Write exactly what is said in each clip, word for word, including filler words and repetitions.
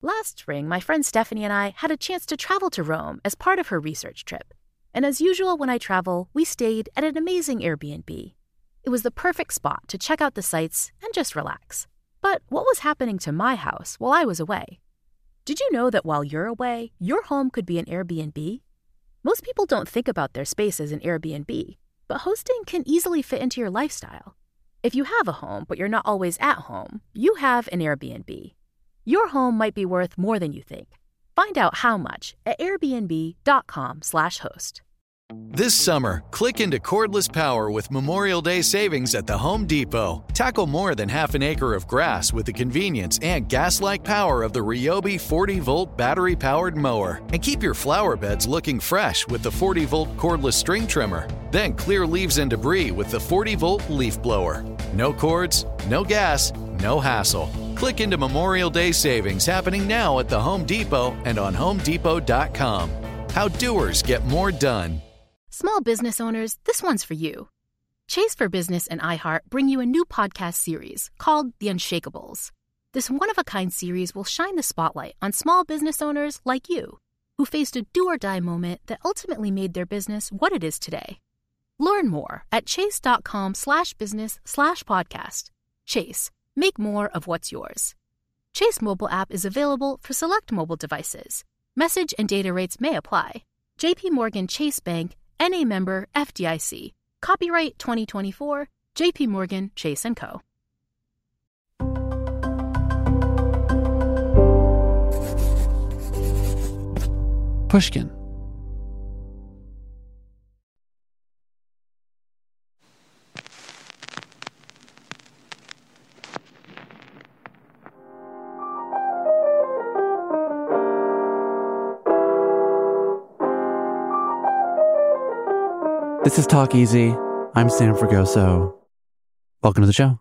Last spring, my friend Stephanie and I had a chance to travel to Rome as part of her research trip. And as usual when I travel, we stayed at an amazing Airbnb. It was the perfect spot to check out the sights and just relax. But what was happening to my house while I was away? Did you know that while you're away, your home could be an Airbnb? Most people don't think about their space as an Airbnb, but hosting can easily fit into your lifestyle. If you have a home, but you're not always at home, you have an Airbnb. Your home might be worth more than you think. Find out how much at airbnb.com slash host. This summer, click into cordless power with Memorial Day savings at the Home Depot. Tackle more than half an acre of grass with the convenience and gas-like power of the Ryobi forty-volt battery-powered mower. And keep your flower beds looking fresh with the forty-volt cordless string trimmer. Then clear leaves and debris with the forty-volt leaf blower. No cords, no gas, no hassle. Click into Memorial Day savings happening now at the Home Depot and on home depot dot com. How doers get more done. Small business owners, this one's for you. Chase for Business and iHeart bring you a new podcast series called The Unshakables. This one-of-a-kind series will shine the spotlight on small business owners like you, who faced a do-or-die moment that ultimately made their business what it is today. Learn more at chase.com slash business slash podcast. Chase, make more of what's yours. Chase mobile app is available for select mobile devices. Message and data rates may apply. J P Morgan Chase Bank, N A member F D I C. Copyright twenty twenty-four, J P Morgan Chase and Co. Pushkin. This is Talk Easy. I'm Sam Fragoso. Welcome to the show.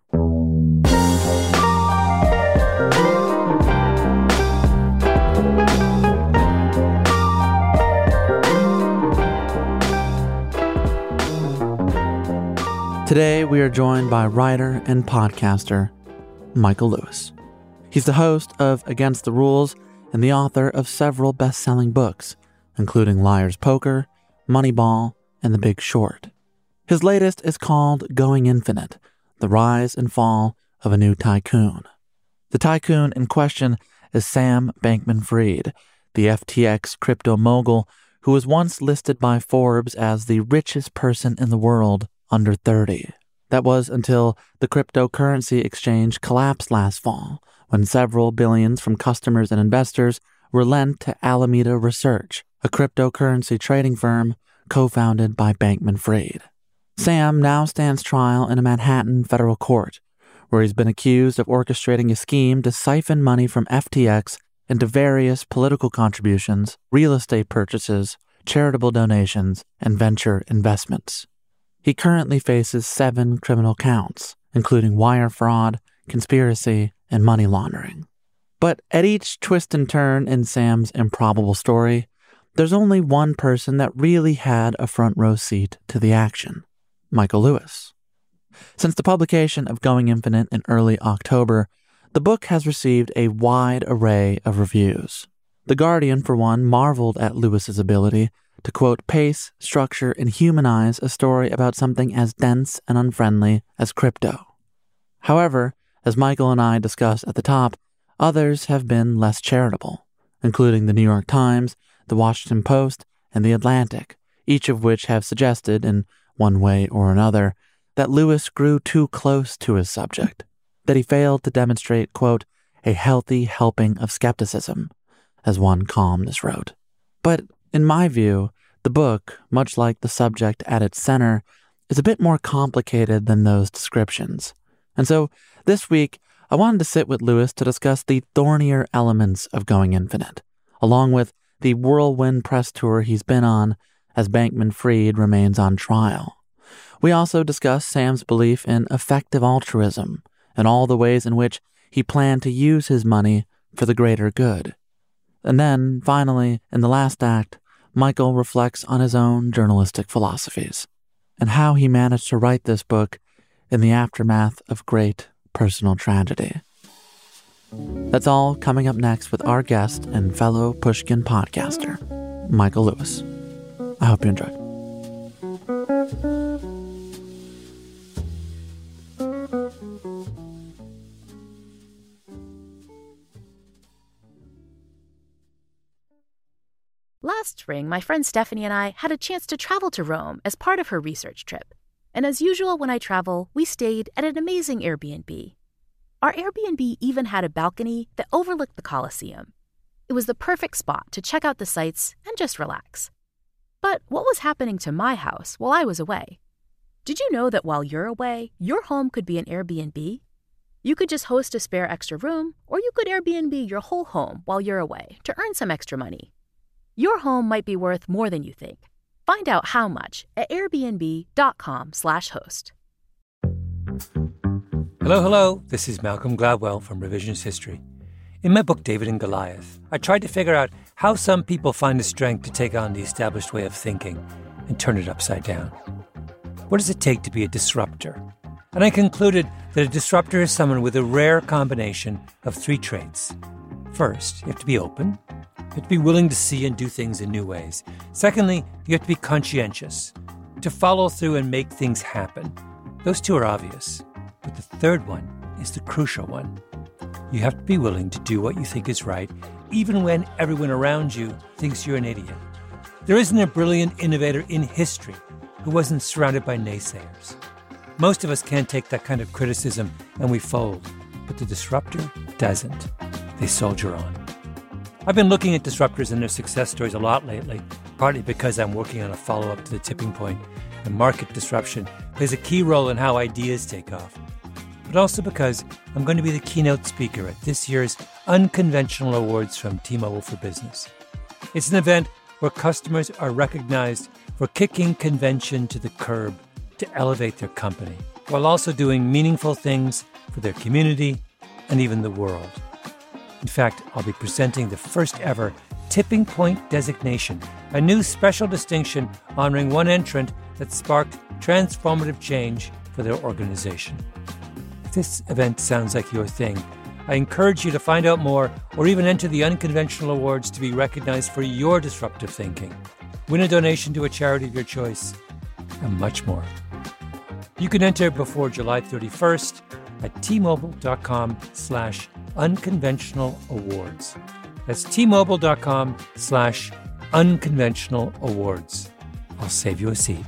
Today, we are joined by writer and podcaster Michael Lewis. He's the host of Against the Rules and the author of several best-selling books, including Liar's Poker, Moneyball, and The Big Short. His latest is called Going Infinite, The Rise and Fall of a New Tycoon. The tycoon in question is Sam Bankman-Fried, the F T X crypto mogul who was once listed by Forbes as the richest person in the world under thirty. That was until the cryptocurrency exchange collapsed last fall, when several billions from customers and investors were lent to Alameda Research, a cryptocurrency trading firm co-founded by Bankman-Fried. Sam now stands trial in a Manhattan federal court, where he's been accused of orchestrating a scheme to siphon money from F T X into various political contributions, real estate purchases, charitable donations, and venture investments. He currently faces seven criminal counts, including wire fraud, conspiracy, and money laundering. But at each twist and turn in Sam's improbable story, there's only one person that really had a front row seat to the action: Michael Lewis. Since the publication of Going Infinite in early October, the book has received a wide array of reviews. The Guardian, for one, marveled at Lewis's ability to, quote, pace, structure, and humanize a story about something as dense and unfriendly as crypto. However, as Michael and I discussed at the top, others have been less charitable, including the New York Times, the Washington Post, and the Atlantic, each of which have suggested, in one way or another, that Lewis grew too close to his subject, that he failed to demonstrate, quote, a healthy helping of skepticism, as one columnist wrote. But in my view, the book, much like the subject at its center, is a bit more complicated than those descriptions. And so, this week, I wanted to sit with Lewis to discuss the thornier elements of Going Infinite, along with the whirlwind press tour he's been on as Bankman-Fried remains on trial. We also discuss Sam's belief in effective altruism and all the ways in which he planned to use his money for the greater good. And then, finally, in the last act, Michael reflects on his own journalistic philosophies and how he managed to write this book in the aftermath of great personal tragedy. That's all coming up next with our guest and fellow Pushkin podcaster, Michael Lewis. I hope you enjoy. Last spring, my friend Stephanie and I had a chance to travel to Rome as part of her research trip. And as usual when I travel, we stayed at an amazing Airbnb. Our Airbnb even had a balcony that overlooked the Colosseum. It was the perfect spot to check out the sights and just relax. But what was happening to my house while I was away? Did you know that while you're away, your home could be an Airbnb? You could just host a spare extra room, or you could Airbnb your whole home while you're away to earn some extra money. Your home might be worth more than you think. Find out how much at airbnb.com slash host. Hello, hello. This is Malcolm Gladwell from Revisionist History. In my book, David and Goliath, I tried to figure out how some people find the strength to take on the established way of thinking and turn it upside down. What does it take to be a disruptor? And I concluded that a disruptor is someone with a rare combination of three traits. First, you have to be open. You have to be willing to see and do things in new ways. Secondly, you have to be conscientious, to follow through and make things happen. Those two are obvious, but the third one is the crucial one. You have to be willing to do what you think is right, even when everyone around you thinks you're an idiot. There isn't a brilliant innovator in history who wasn't surrounded by naysayers. Most of us can't take that kind of criticism and we fold, but the disruptor doesn't. They soldier on. I've been looking at disruptors and their success stories a lot lately, partly because I'm working on a follow-up to The Tipping Point, and market disruption plays a key role in how ideas take off. But also because I'm going to be the keynote speaker at this year's Unconventional Awards from T-Mobile for Business. It's an event where customers are recognized for kicking convention to the curb to elevate their company, while also doing meaningful things for their community and even the world. In fact, I'll be presenting the first ever Tipping Point designation, a new special distinction honoring one entrant that sparked transformative change for their organization. If this event sounds like your thing, I encourage you to find out more or even enter the Unconventional Awards to be recognized for your disruptive thinking. Win a donation to a charity of your choice, and much more. You can enter before July thirty-first at T-Mobile.com slash unconventional awards. That's T-Mobile.com slash unconventional awards. I'll save you a seat.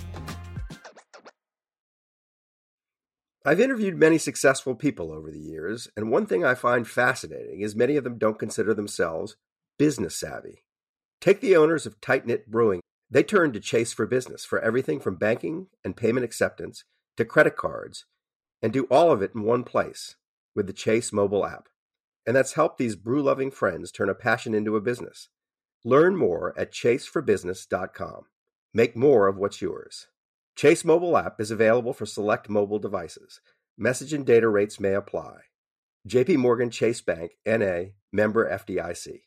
I've interviewed many successful people over the years, and one thing I find fascinating is many of them don't consider themselves business savvy. Take the owners of Tight Knit Brewing. They turned to Chase for Business for everything from banking and payment acceptance to credit cards, and do all of it in one place with the Chase mobile app. And that's helped these brew-loving friends turn a passion into a business. Learn more at chase for business dot com. Make more of what's yours. Chase mobile app is available for select mobile devices. Message and data rates may apply. J P Morgan Chase Bank, N A, member F D I C.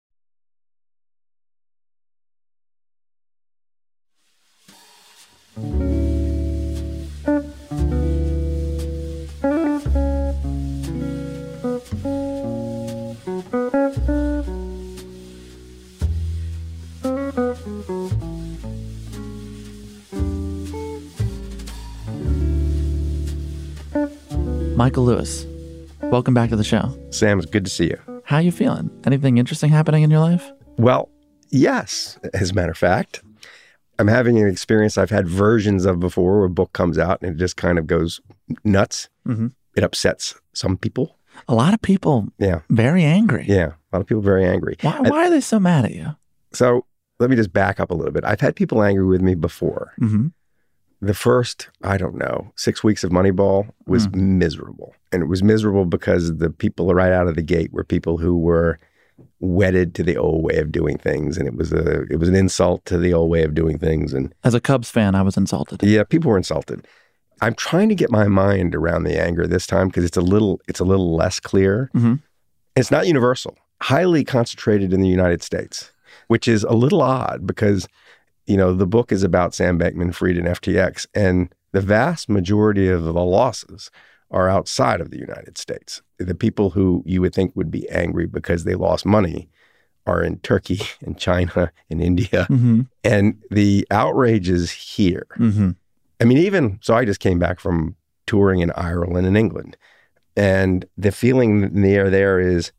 Michael Lewis, welcome back to the show. Sam, it's good to see you. How you feeling? Anything interesting happening in your life? Well, yes, as a matter of fact. I'm having an experience I've had versions of before where a book comes out and it just kind of goes nuts. Mm-hmm. It upsets some people. A lot of people yeah. very angry. Yeah, a lot of people very angry. Why, why are they so mad at you? So let me just back up a little bit. I've had people angry with me before. Mm-hmm. The first, I don't know, six weeks of Moneyball was mm. miserable. And it was miserable because the people right out of the gate were people who were wedded to the old way of doing things. And it was a it was an insult to the old way of doing things. And as a Cubs fan, I was insulted. Yeah, people were insulted. I'm trying to get my mind around the anger this time because it's a little it's a little less clear. Mm-hmm. It's not universal. Highly concentrated in the United States, which is a little odd because you know, the book is about Sam Bankman-Fried and F T X, and the vast majority of the losses are outside of the United States. The people who you would think would be angry because they lost money are in Turkey and China and India. Mm-hmm. And the outrage is here. Mm-hmm. I mean, even, so I just came back from touring in Ireland and England. And the feeling in the air there is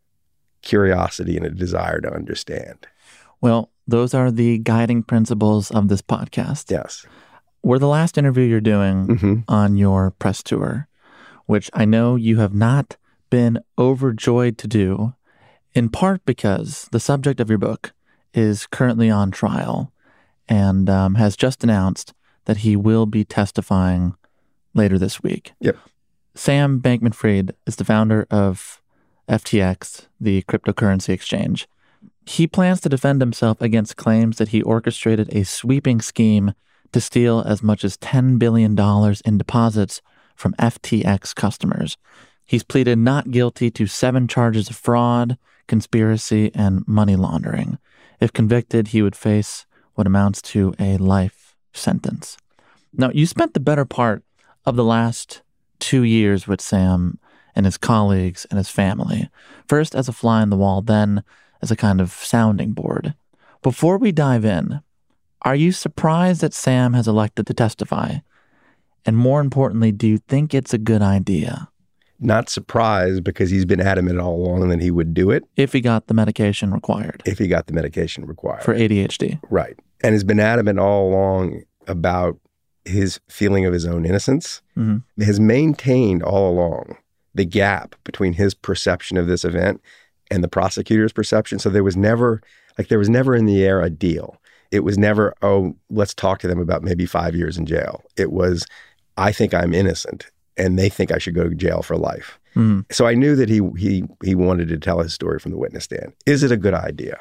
curiosity and a desire to understand. Well, those are the guiding principles of this podcast. Yes. We're the last interview you're doing Mm-hmm. on your press tour, which I know you have not been overjoyed to do, in part because the subject of your book is currently on trial and um, has just announced that he will be testifying later this week. Yep. Sam Bankman-Fried is the founder of F T X, the cryptocurrency exchange. He plans to defend himself against claims that he orchestrated a sweeping scheme to steal as much as ten billion dollars in deposits from F T X customers. He's pleaded not guilty to seven charges of fraud, conspiracy, and money laundering. If convicted, he would face what amounts to a life sentence. Now, you spent the better part of the last two years with Sam and his colleagues and his family, first as a fly on the wall, then as a kind of sounding board. Before we dive in, are you surprised that Sam has elected to testify? And more importantly, do you think it's a good idea? Not surprised, because he's been adamant all along that he would do it. If he got the medication required. If he got the medication required. For A D H D. Right. And has been adamant all along about his feeling of his own innocence. Mm-hmm. Has maintained all along the gap between his perception of this event and the prosecutor's perception. So there was never, like there was never in the air a deal. It was never, oh, let's talk to them about maybe five years in jail. It was, I think I'm innocent, and they think I should go to jail for life. Mm-hmm. So I knew that he he he wanted to tell his story from the witness stand. Is it a good idea?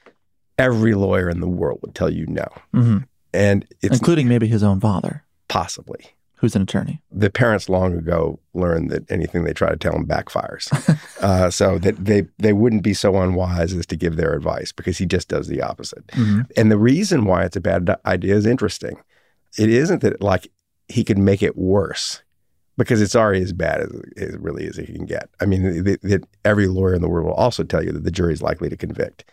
Every lawyer in the world would tell you no. Mm-hmm. And it's including maybe his own father, possibly. Who's an attorney. The parents long ago learned that anything they try to tell him backfires. uh, so that they they wouldn't be so unwise as to give their advice, because he just does the opposite. Mm-hmm. And the reason why it's a bad idea is interesting. It isn't that like he could make it worse, because it's already as bad as it really is he can get. I mean, th- th- every lawyer in the world will also tell you that the jury is likely to convict.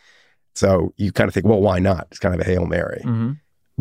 So you kind of think, well, why not? It's kind of a Hail Mary. Mm-hmm.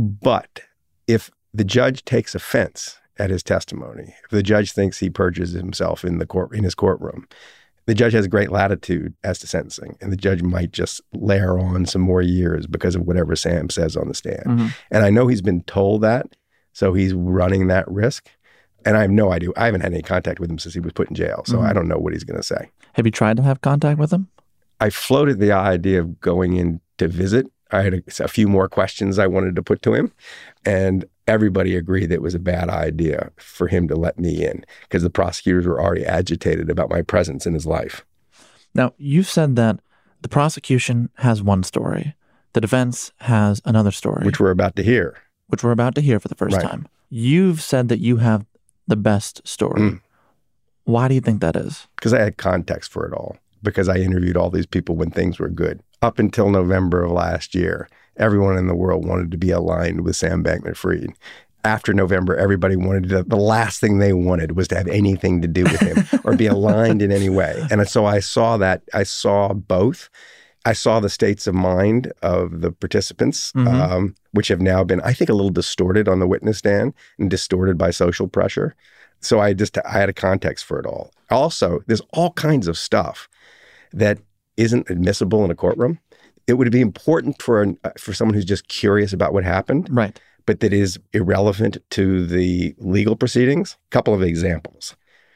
But if the judge takes offense at his testimony, if the judge thinks he perjures himself in the court in his courtroom, the judge has great latitude as to sentencing, and the judge might just layer on some more years because of whatever Sam says on the stand. Mm-hmm. And I know he's been told that, so he's running that risk. And I have no idea. I haven't had any contact with him since he was put in jail, so Mm-hmm. I don't know what he's going to say. Have you tried to have contact with him? I floated the idea of going in to visit. I had a, a few more questions I wanted to put to him, and everybody agreed that it was a bad idea for him to let me in, because the prosecutors were already agitated about my presence in his life. Now, you've said that the prosecution has one story. The defense has another story. Which we're about to hear. Which we're about to hear for the first Right. time. You've said that you have the best story. Mm. Why do you think that is? Because I had context for it all. Because I interviewed all these people when things were good. Up until November of last year, everyone in the world wanted to be aligned with Sam Bankman-Fried. After November, everybody wanted to, the last thing they wanted was to have anything to do with him or be aligned in any way. And so I saw that, I saw both. I saw the states of mind of the participants, Mm-hmm. um, which have now been, I think, a little distorted on the witness stand and distorted by social pressure. So I just, I had a context for it all. Also, there's all kinds of stuff that isn't admissible in a courtroom. It would be important for an, for someone who's just curious about what happened, Right. but that is irrelevant to the legal proceedings. A couple of examples.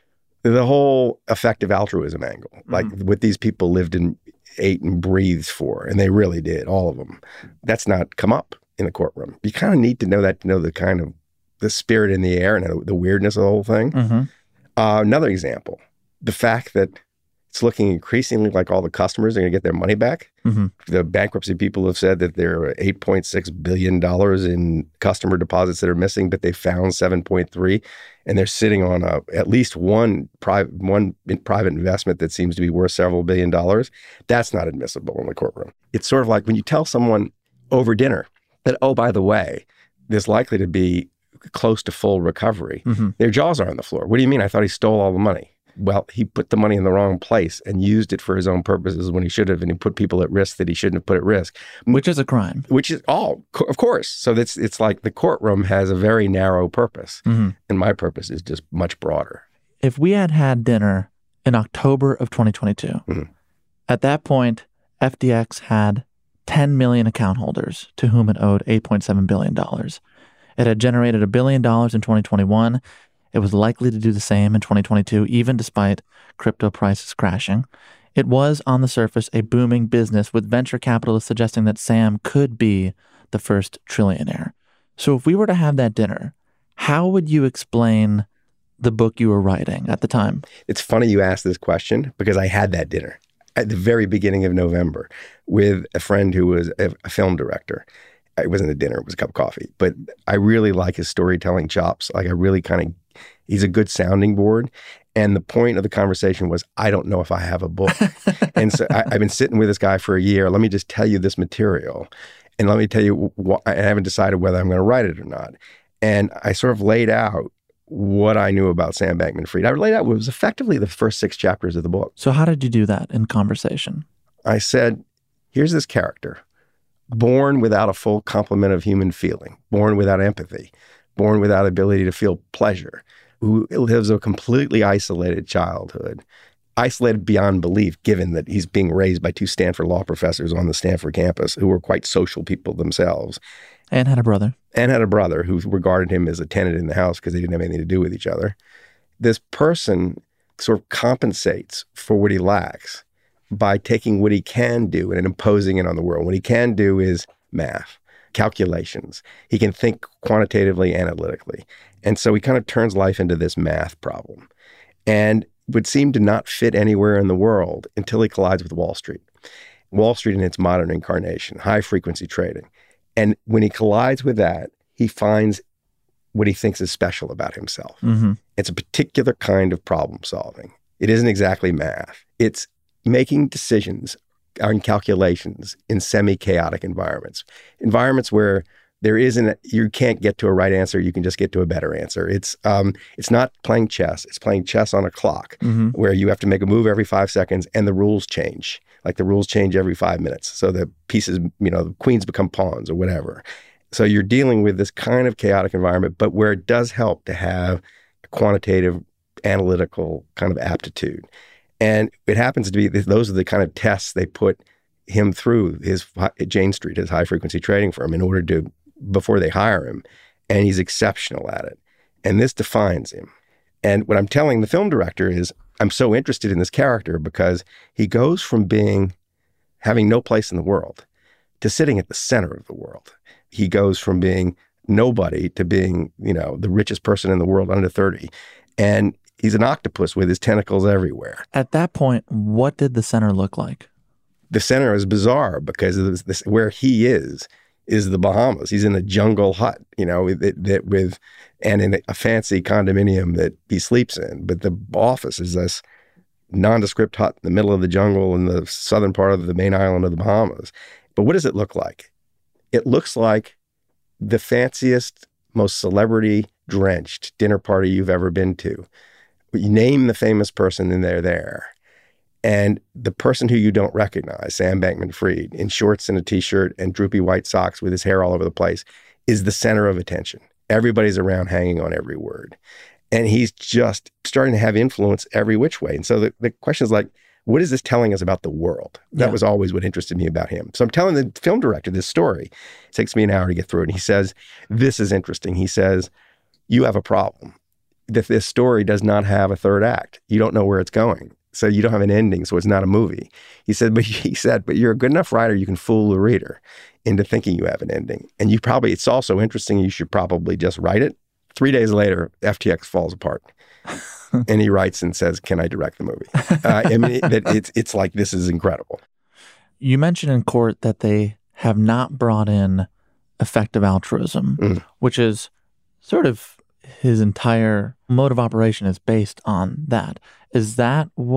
The whole effective altruism angle, like Mm-hmm. what these people lived and ate and breathed for, and they really did, all of them. That's not come up in the courtroom. You kind of need to know that to know the kind of the spirit in the air and the weirdness of the whole thing. Mm-hmm. Uh, another example, the fact that it's looking increasingly like all the customers are going to get their money back. Mm-hmm. The bankruptcy people have said that there are eight point six billion dollars in customer deposits that are missing, but they found seven point three, and they're sitting on a, at least one private one in private investment that seems to be worth several billion dollars. That's not admissible in the courtroom. It's sort of like when you tell someone over dinner that, oh, by the way, there's likely to be close to full recovery. Mm-hmm. Their jaws are on the floor. What do you mean? I thought he stole all the money. Well, he put the money in the wrong place and used it for his own purposes when he should have, and he put people at risk that he shouldn't have put at risk. Which is a crime. Which is all, oh, of course. So that's it's like the courtroom has a very narrow purpose, Mm-hmm. and my purpose is just much broader. If we had had dinner in October of twenty twenty-two, Mm-hmm. at that point, F D X had ten million account holders to whom it owed eight point seven billion dollars. It had generated a billion dollars in twenty twenty-one. It was likely to do the same in twenty twenty-two, even despite crypto prices crashing. It was, on the surface, a booming business with venture capitalists suggesting that Sam could be the first trillionaire. So if we were to have that dinner, how would you explain the book you were writing at the time? It's funny you asked this question because I had that dinner at the very beginning of November with a friend who was a, a film director. It wasn't a dinner, it was a cup of coffee. But I really like his storytelling chops. Like I really kind of, he's a good sounding board. And the point of the conversation was, I don't know if I have a book. And so I, I've been sitting with this guy for a year. Let me just tell you this material. And let me tell you, what, I haven't decided whether I'm going to write it or not. And I sort of laid out what I knew about Sam Bankman-Fried. I laid out what was effectively the first six chapters of the book. So how did you do that in conversation? I said, here's this character, born without a full complement of human feeling, born without empathy, born without ability to feel pleasure, who lives a completely isolated childhood, isolated beyond belief, given that he's being raised by two Stanford law professors on the Stanford campus who were quite social people themselves. And had a brother. And had a brother who regarded him as a tenant in the house because they didn't have anything to do with each other. This person sort of compensates for what he lacks by taking what he can do and imposing it on the world. What he can do is math, calculations. He can think quantitatively, analytically. And so he kind of turns life into this math problem and would seem to not fit anywhere in the world until he collides with Wall Street. Wall Street in its modern incarnation, high-frequency trading. And when he collides with that, he finds what he thinks is special about himself. Mm-hmm. It's a particular kind of problem solving. It isn't exactly math. It's making decisions and calculations in semi-chaotic environments, environments where there isn't, you can't get to a right answer. You can just get to a better answer. It's um, it's not playing chess. It's playing chess on a clock Mm-hmm. where you have to make a move every five seconds and the rules change. Like the rules change every five minutes. So the pieces, you know, the queens become pawns or whatever. So you're dealing with this kind of chaotic environment, but where it does help to have a quantitative, analytical kind of aptitude. And it happens to be, those are the kind of tests they put him through his Jane Street, his high frequency trading firm, in order to, before they hire him. And he's exceptional at it. And this defines him. And what I'm telling the film director is, I'm so interested in this character because he goes from being, having no place in the world to sitting at the center of the world. He goes from being nobody to being, you know, the richest person in the world under thirty. And he's an octopus with his tentacles everywhere. At that point, what did the center look like? The center is bizarre because of this, this, where he is, is the Bahamas. He's in a jungle hut, you know, that, that with, and in a fancy condominium that he sleeps in. But the office is this nondescript hut in the middle of the jungle in the southern part of the main island of the Bahamas. But what does it look like? It looks like the fanciest, most celebrity-drenched dinner party you've ever been to. You name the famous person and they're there. And the person who you don't recognize, Sam Bankman-Fried, in shorts and a T-shirt and droopy white socks with his hair all over the place, is the center of attention. Everybody's around hanging on every word. And he's just starting to have influence every which way. And so the, the question is like, what is this telling us about the world? That Yeah. was always what interested me about him. So I'm telling the film director this story. It takes me an hour to get through it. And he says, this is interesting. He says, you have a problem. That this story does not have a third act. You don't know where it's going. So you don't have an ending, so it's not a movie. He said, but he said, but you're a good enough writer, you can fool the reader into thinking you have an ending. And you probably, it's also interesting, you should probably just write it. Three days later, F T X falls apart. And he writes and says, can I direct the movie? Uh, I mean, it, it's, it's like, this is incredible. You mentioned in court that they have not brought in effective altruism, Mm. which is sort of his entire mode of operation is based on that. Is that what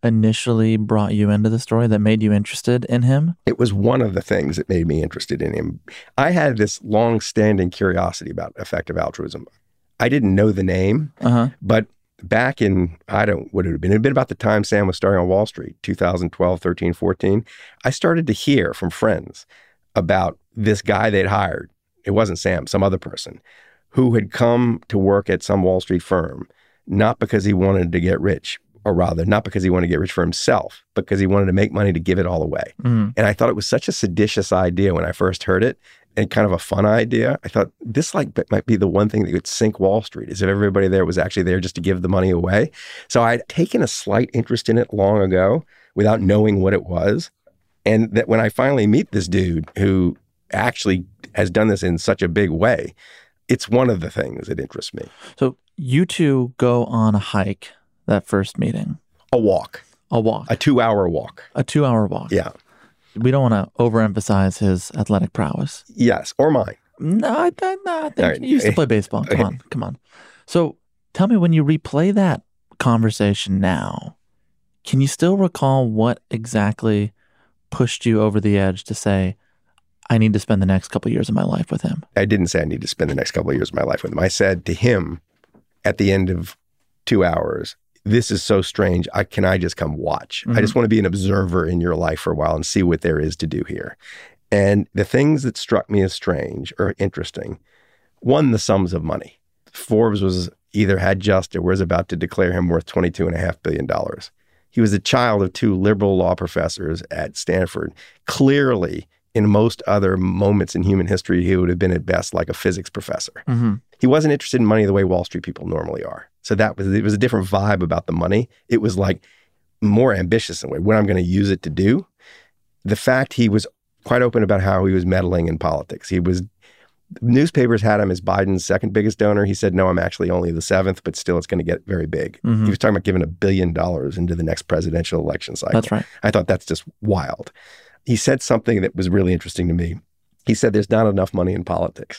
initially brought you into the story, that made you interested in him? It was one of the things that made me interested in him. I had this long-standing curiosity about effective altruism. I didn't know the name, uh-huh. but back in, I don't, what it had been, it had been about the time Sam was starting on Wall Street, two thousand twelve, thirteen, fourteen. I started to hear from friends about this guy they'd hired. It wasn't Sam, some other person, who had come to work at some Wall Street firm, not because he wanted to get rich, or rather, not because he wanted to get rich for himself, because he wanted to make money to give it all away. Mm. And I thought it was such a seditious idea when I first heard it, and kind of a fun idea. I thought this like might be the one thing that could sink Wall Street, is if everybody there was actually there just to give the money away. So I'd taken a slight interest in it long ago without knowing what it was. And that when I finally meet this dude who actually has done this in such a big way, it's one of the things that interests me. So you two go on a hike that first meeting. A walk. A walk. A two-hour walk. A two-hour walk. Yeah. We don't want to overemphasize his athletic prowess. Yes, or mine. No, I, I, no, I think right. he used to play baseball. Come on, come on. So tell me, when you replay that conversation now, can you still recall what exactly pushed you over the edge to say, I need to spend the next couple of years of my life with him? I didn't say I need to spend the next couple of years of my life with him. I said to him at the end of two hours, this is so strange. I, can I just come watch? Mm-hmm. I just want to be an observer in your life for a while and see what there is to do here. And the things that struck me as strange or interesting, one, the sums of money. Forbes was either had just or was about to declare him worth twenty-two point five billion dollars. He was a child of two liberal law professors at Stanford. Clearly, in most other moments in human history, he would have been at best like a physics professor. Mm-hmm. He wasn't interested in money the way Wall Street people normally are. So that was, it was a different vibe about the money. It was like more ambitious in a way, what I'm going to use it to do. The fact he was quite open about how he was meddling in politics. He was, newspapers had him as Biden's second biggest donor. He said, no, I'm actually only the seventh, but still it's going to get very big. Mm-hmm. He was talking about giving a billion dollars into the next presidential election cycle. That's right. I thought that's just wild. He said something that was really interesting to me. He said, there's not enough money in politics.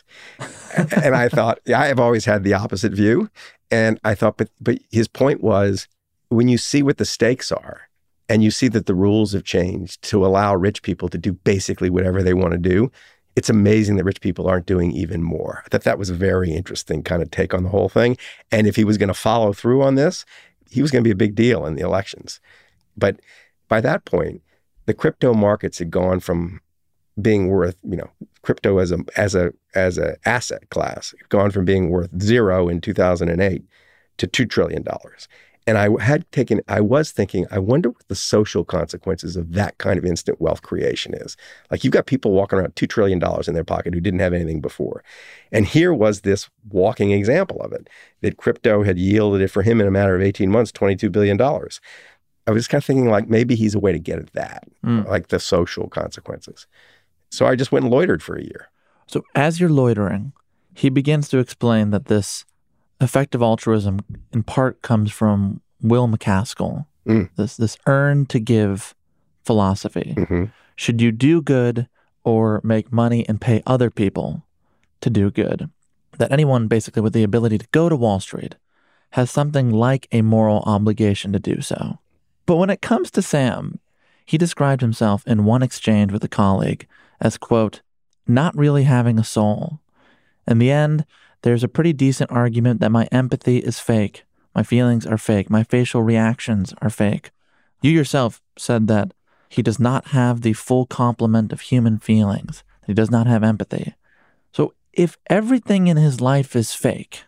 And I thought, yeah, I have always had the opposite view. And I thought, but but his point was, when you see what the stakes are, and you see that the rules have changed to allow rich people to do basically whatever they want to do, it's amazing that rich people aren't doing even more. I thought that was a very interesting kind of take on the whole thing. And if he was going to follow through on this, he was going to be a big deal in the elections. But by that point, the crypto markets had gone from being worth, you know, crypto as a as a as a asset class, gone from being worth zero in two thousand eight to two trillion dollars. And I had taken, I was thinking, I wonder what the social consequences of that kind of instant wealth creation is. Like, you've got people walking around two trillion dollars in their pocket who didn't have anything before. And here was this walking example of it, that crypto had yielded it for him in a matter of eighteen months, twenty-two billion dollars. I was kind of thinking, like, maybe he's a way to get at that, mm. like the social consequences. So I just went and loitered for a year. So as you're loitering, he begins to explain that this effective altruism in part comes from Will MacAskill, mm. this this earn to give philosophy. Mm-hmm. Should you do good or make money and pay other people to do good? That anyone basically with the ability to go to Wall Street has something like a moral obligation to do so. But when it comes to Sam, he described himself in one exchange with a colleague as, quote, not really having a soul. In the end, there's a pretty decent argument that my empathy is fake. My feelings are fake. My facial reactions are fake. You yourself said that he does not have the full complement of human feelings. That he does not have empathy. So if everything in his life is fake,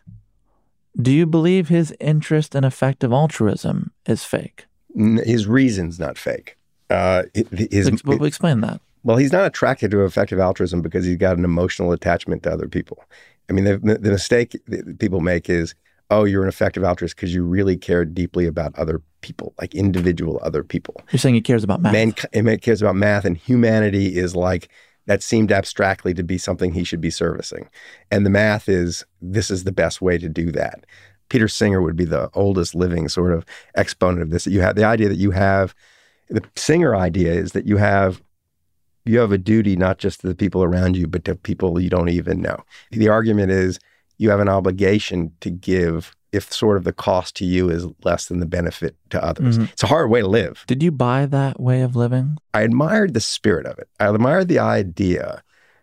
do you believe his interest in effective altruism is fake? His reason's not fake. Uh, his, Ex- well, explain that. Well, he's not attracted to effective altruism because he's got an emotional attachment to other people. I mean, the, the mistake that people make is, oh, you're an effective altruist because you really care deeply about other people, like individual other people. You're saying he cares about math. Man, man cares about math, and humanity is like, that seemed abstractly to be something he should be servicing. And the math is, this is the best way to do that. Peter Singer would be the oldest living sort of exponent of this. You have the idea that you have, the Singer idea is that you have You have a duty not just to the people around you, but to people you don't even know. The argument is you have an obligation to give if sort of the cost to you is less than the benefit to others. Mm-hmm. It's a hard way to live. Did you buy that way of living? I admired the spirit of it. I admired the idea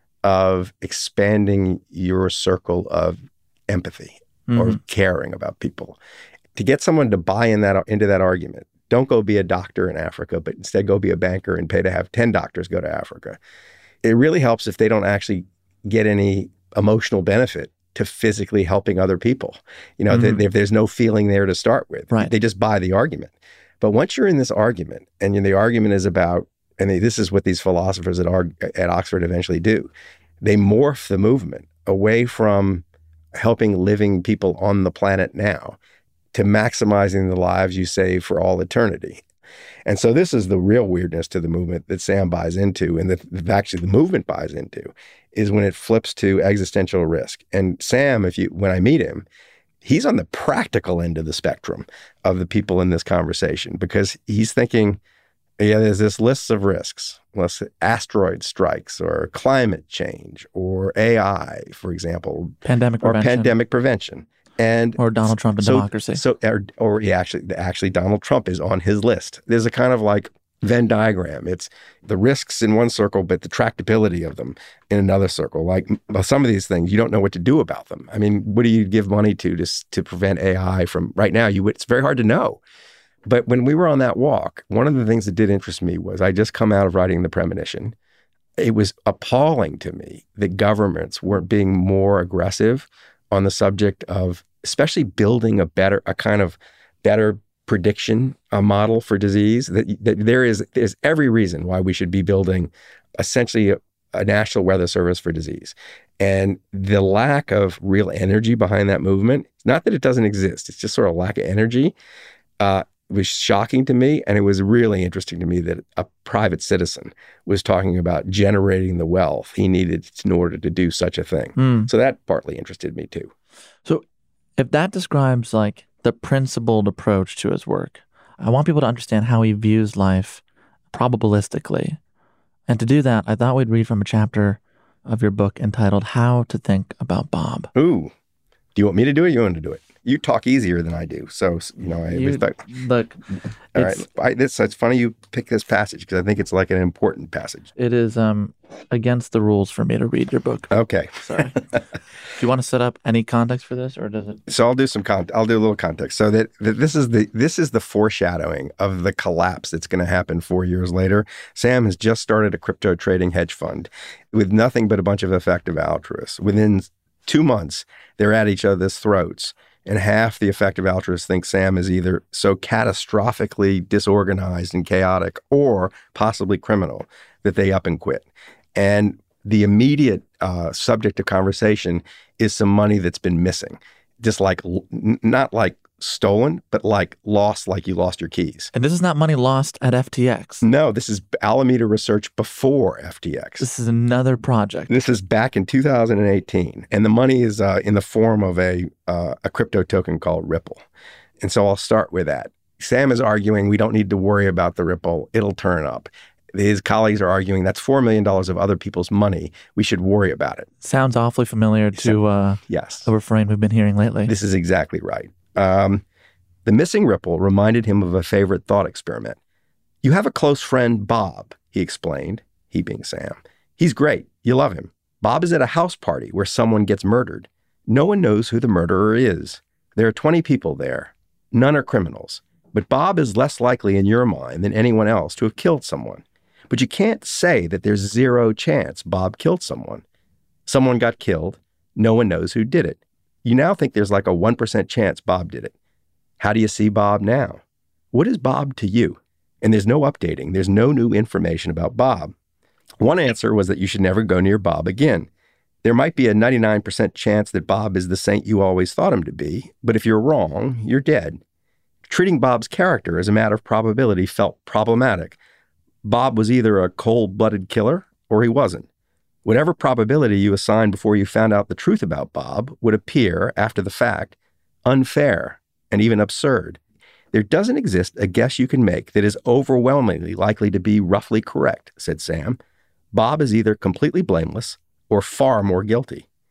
of expanding your circle of empathy mm-hmm. or caring about people. To get someone to buy in that into that argument, don't go be a doctor in Africa, but instead go be a banker and pay to have ten doctors go to Africa. It really helps if they don't actually get any emotional benefit to physically helping other people. You know, mm-hmm. th- if there's no feeling there to start with, right. They just buy the argument. But once you're in this argument, and the argument is about, and they, this is what these philosophers at, Ar- at Oxford eventually do, they morph the movement away from helping living people on the planet now to maximizing the lives you save for all eternity. And so this is the real weirdness to the movement that Sam buys into, and that actually the movement buys into, is when it flips to existential risk. And Sam, if you when I meet him, he's on the practical end of the spectrum of the people in this conversation, because he's thinking, yeah, there's this list of risks, let's say asteroid strikes or climate change or A I, for example, pandemic or prevention. pandemic prevention. And or Donald Trump and so, democracy. So, or, or yeah, actually, actually, Donald Trump is on his list. There's a kind of like Venn diagram. It's the risks in one circle, but the tractability of them in another circle. Like some of these things, you don't know what to do about them. I mean, what do you give money to to, to prevent A I from right now? You it's very hard to know. But when we were on that walk, one of the things that did interest me was I just come out of writing The Premonition. It was appalling to me that governments weren't being more aggressive on the subject of especially building a better, a kind of better prediction a model for disease. That, that there is there's every reason why we should be building essentially a, a national weather service for disease. And the lack of real energy behind that movement, not that it doesn't exist, it's just sort of lack of energy, uh, was shocking to me. And it was really interesting to me that a private citizen was talking about generating the wealth he needed in order to do such a thing. Mm. So that partly interested me too. So if that describes like the principled approach to his work, I want people to understand how he views life probabilistically. And to do that, I thought we'd read from a chapter of your book entitled How to Think About Bob. Ooh. Do you want me to do it or you want to do it? You talk easier than I do. So, you know, I you, respect. Look, all right. I, this, it's funny you pick this passage because I think it's like an important passage. It is um, against the rules for me to read your book. Okay. Sorry. Do you want to set up any context for this, or does it? So I'll do some con- I'll do a little context. So that, that this is the this is the foreshadowing of the collapse that's going to happen four years later. Sam has just started a crypto trading hedge fund with nothing but a bunch of effective altruists. Within two months, they're at each other's throats. And half the effective altruists think Sam is either so catastrophically disorganized and chaotic or possibly criminal that they up and quit. And the immediate uh, subject of conversation is some money that's been missing, just like n- not like stolen, but like lost, like you lost your keys. And this is not money lost at F T X. No, this is Alameda Research before F T X. This is another project. This is back in two thousand eighteen, and the money is uh, in the form of a uh, a crypto token called Ripple. And so I'll start with that. Sam is arguing we don't need to worry about the Ripple; it'll turn up. His colleagues are arguing that's four million dollars of other people's money. We should worry about it. Sounds awfully familiar to uh, yes. a refrain we've been hearing lately. This is exactly right. Um, the missing Ripple reminded him of a favorite thought experiment. You have a close friend, Bob, he explained, he being Sam. He's great. You love him. Bob is at a house party where someone gets murdered. No one knows who the murderer is. There are twenty people there. None are criminals. But Bob is less likely in your mind than anyone else to have killed someone. But you can't say that there's zero chance Bob killed someone. Someone got killed. No one knows who did it. You now think there's like a one percent chance Bob did it. How do you see Bob now? What is Bob to you? And there's no updating. There's no new information about Bob. One answer was that you should never go near Bob again. There might be a ninety-nine percent chance that Bob is the saint you always thought him to be, but if you're wrong, you're dead. Treating Bob's character as a matter of probability felt problematic. Bob was either a cold-blooded killer or he wasn't. Whatever probability you assigned before you found out the truth about Bob would appear, after the fact, unfair and even absurd. There doesn't exist a guess you can make that is overwhelmingly likely to be roughly correct, said Sam. Bob is either completely blameless or far more guilty.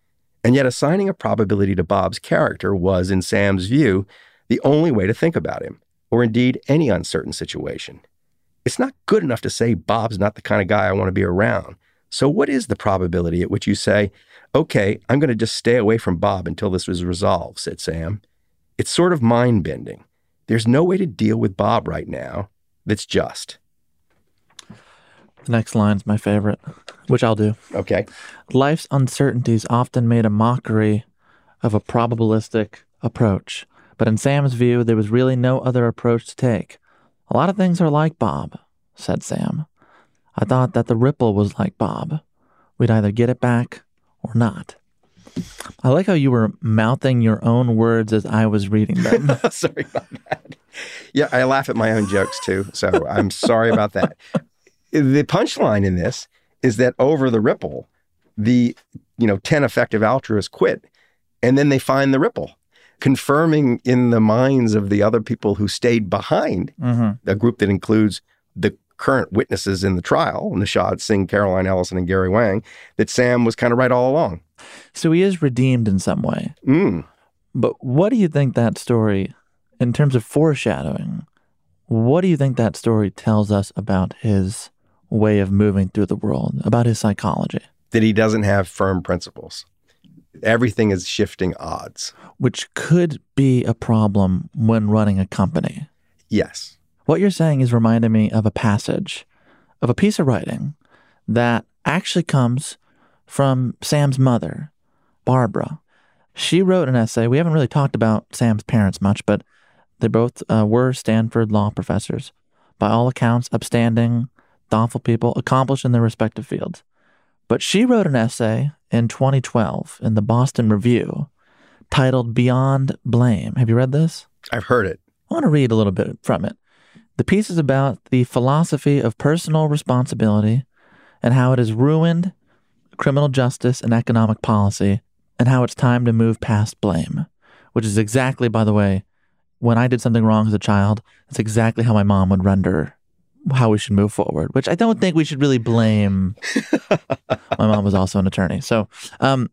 And yet assigning a probability to Bob's character was, in Sam's view, the only way to think about him, or indeed any uncertain situation. It's not good enough to say Bob's not the kind of guy I want to be around. So what is the probability at which you say, okay, I'm going to just stay away from Bob until this is resolved, said Sam. It's sort of mind-bending. There's no way to deal with Bob right now that's just. The next line's my favorite, which I'll do. Okay. Life's uncertainties often made a mockery of a probabilistic approach. But in Sam's view, there was really no other approach to take. A lot of things are like Bob, said Sam. I thought that the ripple was like Bob. We'd either get it back or not. I like how you were mouthing your own words as I was reading them. Sorry about that. Yeah, I laugh at my own jokes too, so I'm sorry about that. The punchline in this is that over the ripple, the, you know, ten effective altruists quit, and then they find the ripple, confirming in the minds of the other people who stayed behind, mm-hmm. a group that includes the current witnesses in the trial, Nishad Singh, Caroline Ellison, and Gary Wang, that Sam was kind of right all along. So he is redeemed in some way. Mm. But what do you think that story, in terms of foreshadowing, what do you think that story tells us about his way of moving through the world, about his psychology? That he doesn't have firm principles. Everything is shifting odds. Which could be a problem when running a company. Yes. What you're saying is reminding me of a passage, of a piece of writing that actually comes from Sam's mother, Barbara. She wrote an essay. We haven't really talked about Sam's parents much, but they both uh, were Stanford law professors. By all accounts, upstanding, thoughtful people, accomplished in their respective fields. But she wrote an essay in twenty twelve in the Boston Review titled Beyond Blame. Have you read this? I've heard it. I want to read a little bit from it. The piece is about the philosophy of personal responsibility and how it has ruined criminal justice and economic policy and how it's time to move past blame, which is exactly, by the way, when I did something wrong as a child, that's exactly how my mom would render how we should move forward, which I don't think we should really blame. My mom was also an attorney. So um,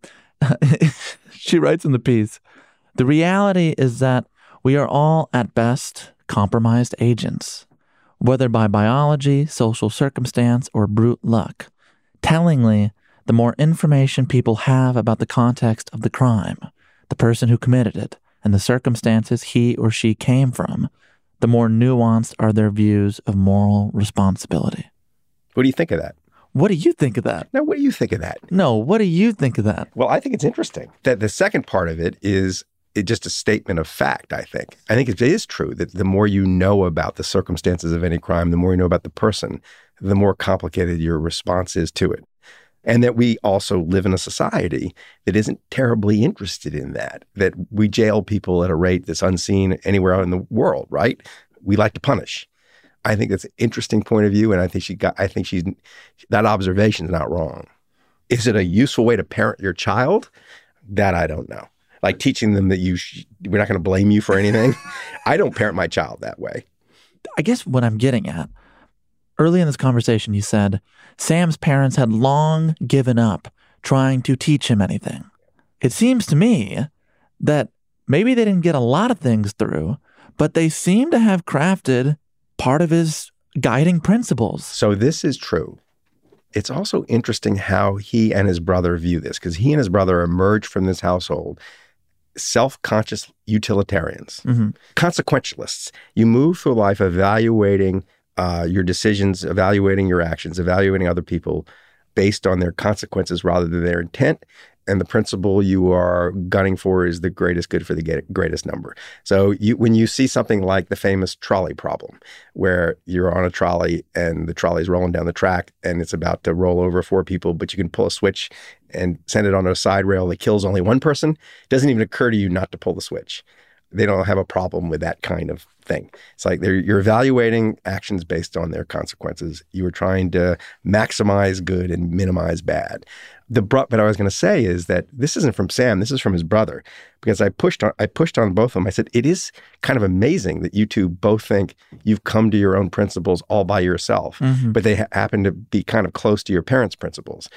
she writes in the piece, the reality is that we are all at best compromised agents, whether by biology, social circumstance, or brute luck. Tellingly, the more information people have about the context of the crime, the person who committed it, and the circumstances he or she came from, the more nuanced are their views of moral responsibility. What do you think of that? What do you think of that? No, what do you think of that? No, what do you think of that? Well, I think it's interesting that the second part of it is it just a statement of fact, I think. I think it is true that the more you know about the circumstances of any crime, the more you know about the person, the more complicated your response is to it. And that we also live in a society that isn't terribly interested in that, that we jail people at a rate that's unseen anywhere out in the world, right? We like to punish. I think that's an interesting point of view, and I think she got, I think she's, that observation is not wrong. Is it a useful way to parent your child? That I don't know. Like teaching them that you, sh- we're not going to blame you for anything. I don't parent my child that way. I guess what I'm getting at, early in this conversation, you said Sam's parents had long given up trying to teach him anything. It seems to me that maybe they didn't get a lot of things through, but they seem to have crafted part of his guiding principles. So this is true. It's also interesting how he and his brother view this, because he and his brother emerged from this household self-conscious utilitarians, mm-hmm. consequentialists. You move through life evaluating uh, your decisions, evaluating your actions, evaluating other people based on their consequences rather than their intent. And the principle you are gunning for is the greatest good for the greatest number. So you, when you see something like the famous trolley problem, where you're on a trolley and the trolley's rolling down the track and it's about to roll over four people, but you can pull a switch and send it on a side rail that kills only one person, it doesn't even occur to you not to pull the switch. They don't have a problem with that kind of thing. It's like they're, you're evaluating actions based on their consequences. You are trying to maximize good and minimize bad. The but I was going to say is that this isn't from Sam. This is from his brother, because I pushed on I pushed on both of them. I said it is kind of amazing that you two both think you've come to your own principles all by yourself, mm-hmm. but they ha- happen to be kind of close to your parents' principles.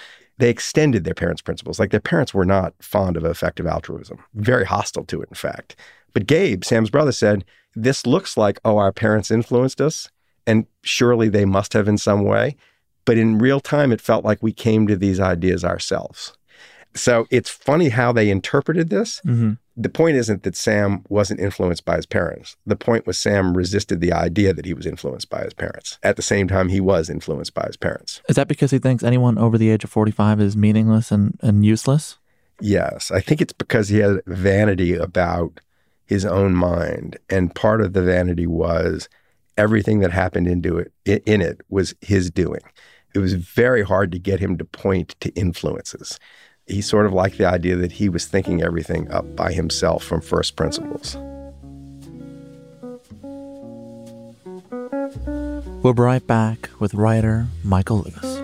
they extended their parents' principles. Like their parents were not fond of effective altruism, very hostile to it, in fact. But Gabe, Sam's brother, said, this looks like, oh, our parents influenced us, and surely they must have in some way. But in real time, it felt like we came to these ideas ourselves. So it's funny how they interpreted this. Mm-hmm. The point isn't that Sam wasn't influenced by his parents. The point was Sam resisted the idea that he was influenced by his parents. At the same time, he was influenced by his parents. Is that because he thinks anyone over the age of forty-five is meaningless and, and useless? Yes. I think it's because he had vanity about his own mind. And part of the vanity was everything that happened into it, in it was his doing. It was very hard to get him to point to influences. He sort of liked the idea that he was thinking everything up by himself from first principles. We'll be right back with writer Michael Lewis.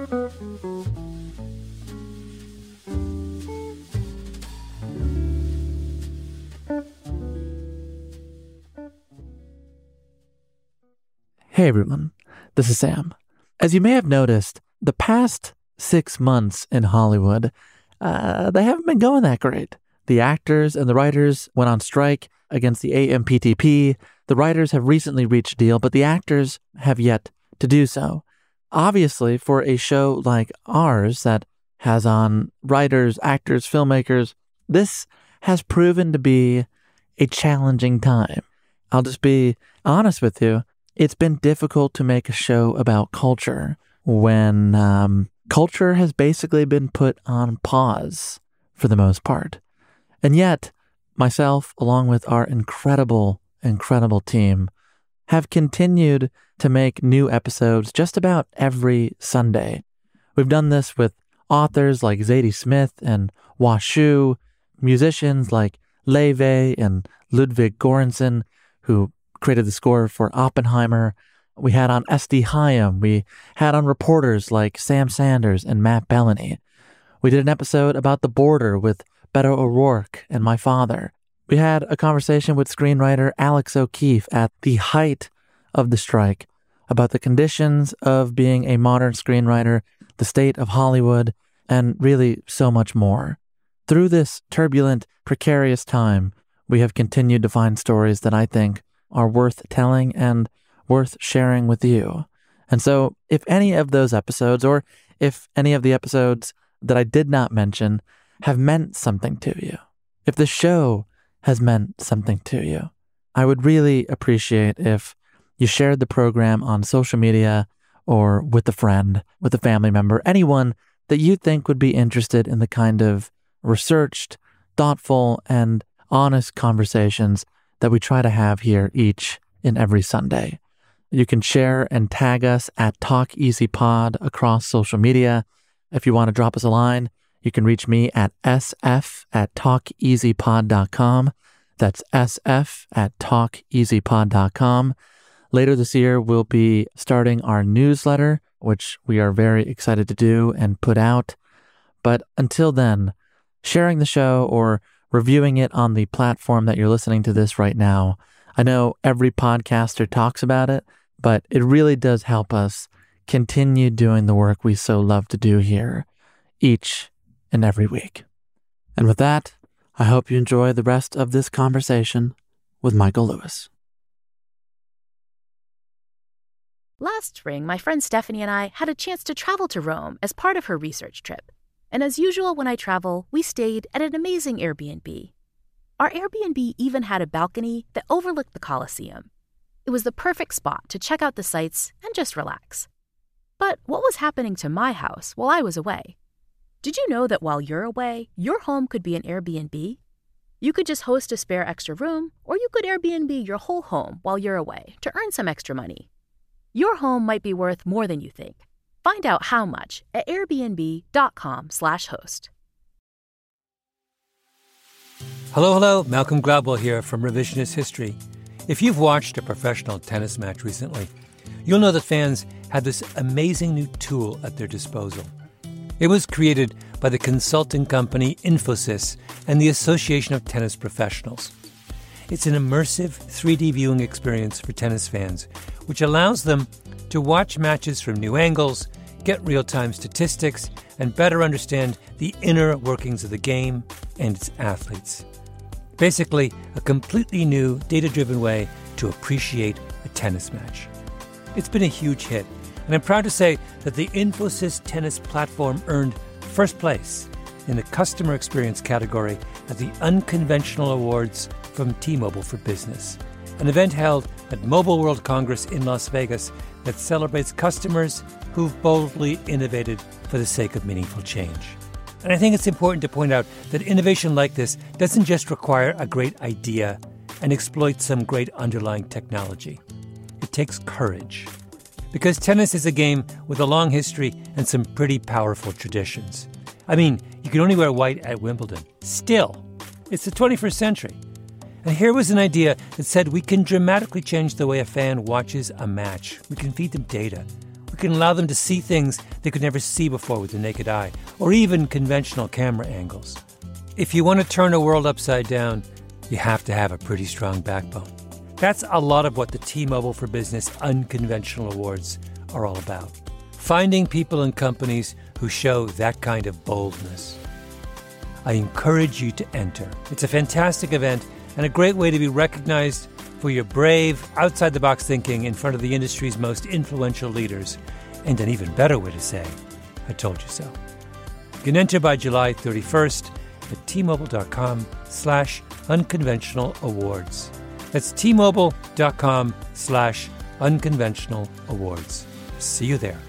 Hey everyone, this is Sam. As you may have noticed, the past six months in Hollywood, uh, they haven't been going that great. The actors and the writers went on strike against the A M P T P. The writers have recently reached a deal, but the actors have yet to do so. Obviously, for a show like ours that has on writers, actors, filmmakers, this has proven to be a challenging time. I'll just be honest with you. It's been difficult to make a show about culture when um, culture has basically been put on pause for the most part. And yet, myself, along with our incredible, incredible team, have continued to make new episodes just about every Sunday. We've done this with authors like Zadie Smith and Washu, musicians like Leve and Ludwig Göransson, who created the score for Oppenheimer. We had on Esty Hyam. We had on reporters like Sam Sanders and Matt Bellany. We did an episode about the border with Beto O'Rourke and my father. We had a conversation with screenwriter Alex O'Keefe at the height of the strike about the conditions of being a modern screenwriter, the state of Hollywood, and really so much more. Through this turbulent, precarious time, we have continued to find stories that I think are worth telling and worth sharing with you. And so if any of those episodes, or if any of the episodes that I did not mention have meant something to you, if the show has meant something to you, I would really appreciate if you shared the program on social media or with a friend, with a family member, anyone that you think would be interested in the kind of researched, thoughtful, and honest conversations that we try to have here each and every Sunday. You can share and tag us at Talk Easy Pod across social media. If you want to drop us a line, you can reach me at s f at talk easy pod dot com. That's s f at talk easy pod dot com. Later this year, we'll be starting our newsletter, which we are very excited to do and put out. But until then, sharing the show or reviewing it on the platform that you're listening to this right now. I know every podcaster talks about it, but it really does help us continue doing the work we so love to do here each and every week. And with that, I hope you enjoy the rest of this conversation with Michael Lewis. Last spring, my friend Stephanie and I had a chance to travel to Rome as part of her research trip. And as usual, when I travel, we stayed at an amazing Airbnb. Our Airbnb even had a balcony that overlooked the Colosseum. It was the perfect spot to check out the sights and just relax. But what was happening to my house while I was away? Did you know that while you're away, your home could be an Airbnb? You could just host a spare extra room, or you could Airbnb your whole home while you're away to earn some extra money. Your home might be worth more than you think. Find out how much at airbnb.com slash host. Hello, hello. Malcolm Gladwell here from Revisionist History. If you've watched a professional tennis match recently, you'll know that fans have this amazing new tool at their disposal. It was created by the consulting company Infosys and the Association of Tennis Professionals. It's an immersive three D viewing experience for tennis fans, which allows them to watch matches from new angles, get real-time statistics, and better understand the inner workings of the game and its athletes. Basically, a completely new, data-driven way to appreciate a tennis match. It's been a huge hit, and I'm proud to say that the Infosys Tennis platform earned first place in the customer experience category at the Unconventional Awards from T-Mobile for Business, an event held at Mobile World Congress in Las Vegas that celebrates customers who've boldly innovated for the sake of meaningful change. And I think it's important to point out that innovation like this doesn't just require a great idea and exploit some great underlying technology. It takes courage. Because tennis is a game with a long history and some pretty powerful traditions. I mean, you can only wear white at Wimbledon. Still, it's the twenty-first century. And here was an idea that said we can dramatically change the way a fan watches a match. We can feed them data. We can allow them to see things they could never see before with the naked eye, or even conventional camera angles. If you want to turn a world upside down, you have to have a pretty strong backbone. That's a lot of what the T-Mobile for Business Unconventional Awards are all about. Finding people and companies who show that kind of boldness. I encourage you to enter. It's a fantastic event and a great way to be recognized for your brave, outside-the-box thinking in front of the industry's most influential leaders, and an even better way to say, I told you so. You can enter by July thirty-first at T-Mobile.com slash unconventional awards. That's T-Mobile.com slash unconventional awards. See you there.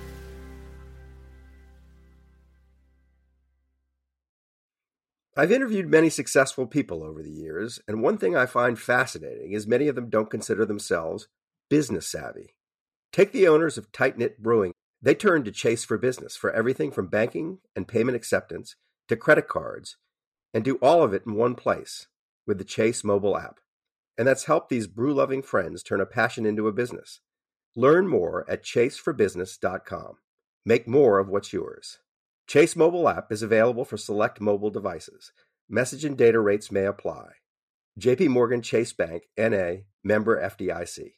I've interviewed many successful people over the years, and one thing I find fascinating is many of them don't consider themselves business savvy. Take the owners of Tight Knit Brewing. They turned to Chase for Business for everything from banking and payment acceptance to credit cards, and do all of it in one place with the Chase mobile app. And that's helped these brew-loving friends turn a passion into a business. Learn more at chase for business dot com. Make more of what's yours. Chase mobile app is available for select mobile devices. Message and data rates may apply. J P Morgan Chase Bank, N A, member F D I C.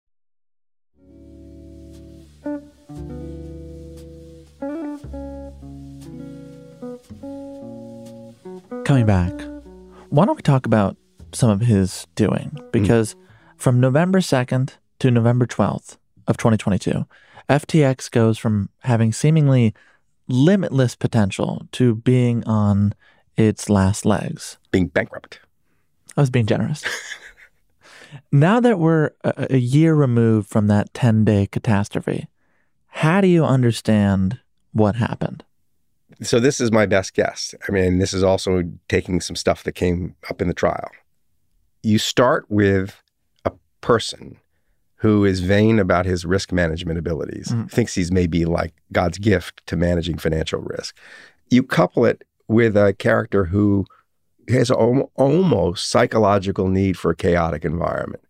Coming back, why don't we talk about some of his doing? Because mm. from November second to November twelfth of twenty twenty-two, F T X goes from having seemingly limitless potential to being on its last legs. Being bankrupt. I was being generous. Now that we're a, a year removed from that ten-day catastrophe, how do you understand what happened? So this is my best guess. I mean, this is also taking some stuff that came up in the trial. You start with a person who is vain about his risk management abilities, mm. thinks he's maybe like God's gift to managing financial risk. You couple it with a character who has al- almost psychological need for a chaotic environment.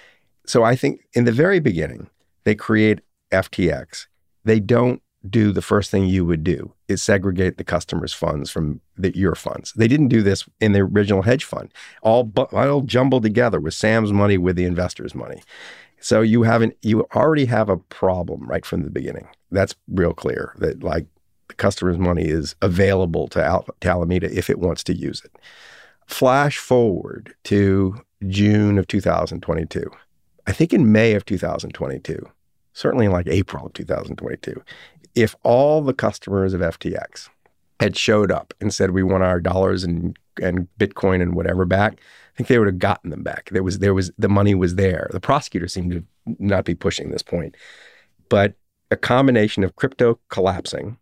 So I think in the very beginning, they create F T X. They don't do the first thing you would do, is segregate the customer's funds from the, your funds. They didn't do this in the original hedge fund, all, bu- all jumbled together with Sam's money with the investor's money. So you haven't, you already have a problem right from the beginning. That's real clear that like the customer's money is available to, Al- to Alameda if it wants to use it. Flash forward to June of two thousand twenty-two. I think in May of two thousand twenty-two, certainly in like April of two thousand twenty-two, if all the customers of F T X had showed up and said, we want our dollars and, and Bitcoin and whatever back, I think they would have gotten them back. There was, there was, the money was there. The prosecutor seemed to not be pushing this point. But a combination of crypto collapsing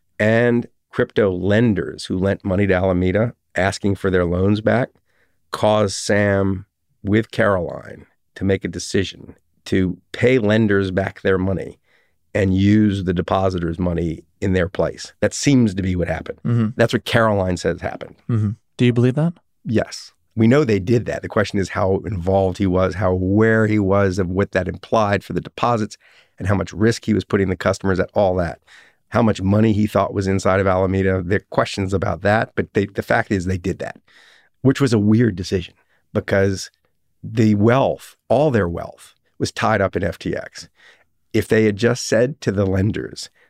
and crypto lenders who lent money to Alameda asking for their loans back caused Sam with Caroline to make a decision to pay lenders back their money and use the depositors' money in their place. That seems to be what happened. Mm-hmm. That's what Caroline says happened. Mm-hmm. Do you believe that? Yes. We know they did that. The question is how involved he was, how aware he was of what that implied for the deposits and how much risk he was putting the customers at, all that. How much money he thought was inside of Alameda. There are questions about that, but they, the fact is they did that, which was a weird decision because the wealth, all their wealth, was tied up in F T X. If they had just said to the lenders,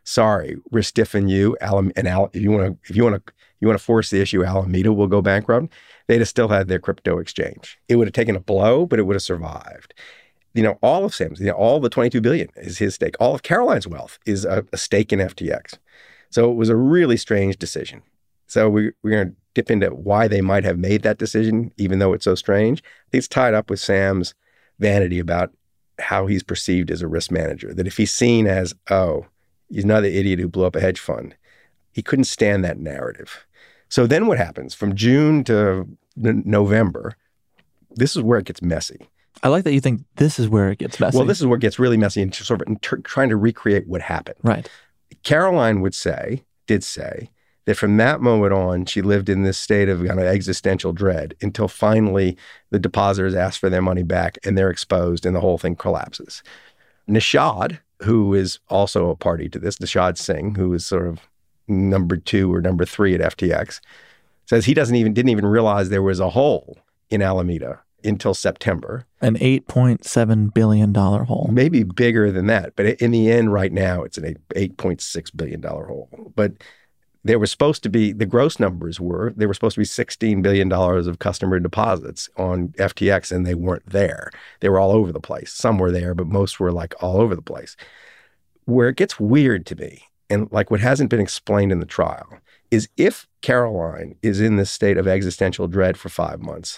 sorry, we're stiffing you. Alam- and Al- if you want to, if you want to, you want to force the issue, Alameda will go bankrupt. They'd have still had their crypto exchange. It would have taken a blow, but it would have survived. You know, all of Sam's, you know, all the twenty-two billion dollars is his stake. All of Caroline's wealth is a, a stake in F T X. So it was a really strange decision. So we, we're going to dip into why they might have made that decision, even though it's so strange. I think it's tied up with Sam's vanity about how he's perceived as a risk manager. That if he's seen as, oh, he's another idiot who blew up a hedge fund, he couldn't stand that narrative. So then what happens? From June to n- November, this is where it gets messy. I like that you think this is where it gets messy. Well, this is where it gets really messy and sort of inter- trying to recreate what happened. Right. Caroline would say, did say, that from that moment on, she lived in this state of kind of existential dread until finally the depositors ask for their money back and they're exposed and the whole thing collapses. Nishad, who is also a party to this, Nishad Singh, who is sort of number two or number three at F T X, says he doesn't even didn't even realize there was a hole in Alameda until September. An eight point seven billion dollars hole. Maybe bigger than that. But in the end, right now, it's an eight point six billion dollars hole. But there was supposed to be, the gross numbers were, there were supposed to be sixteen billion dollars of customer deposits on F T X, and they weren't there. They were all over the place. Some were there, but most were like all over the place. Where it gets weird to me, and like what hasn't been explained in the trial, is if Caroline is in this state of existential dread for five months,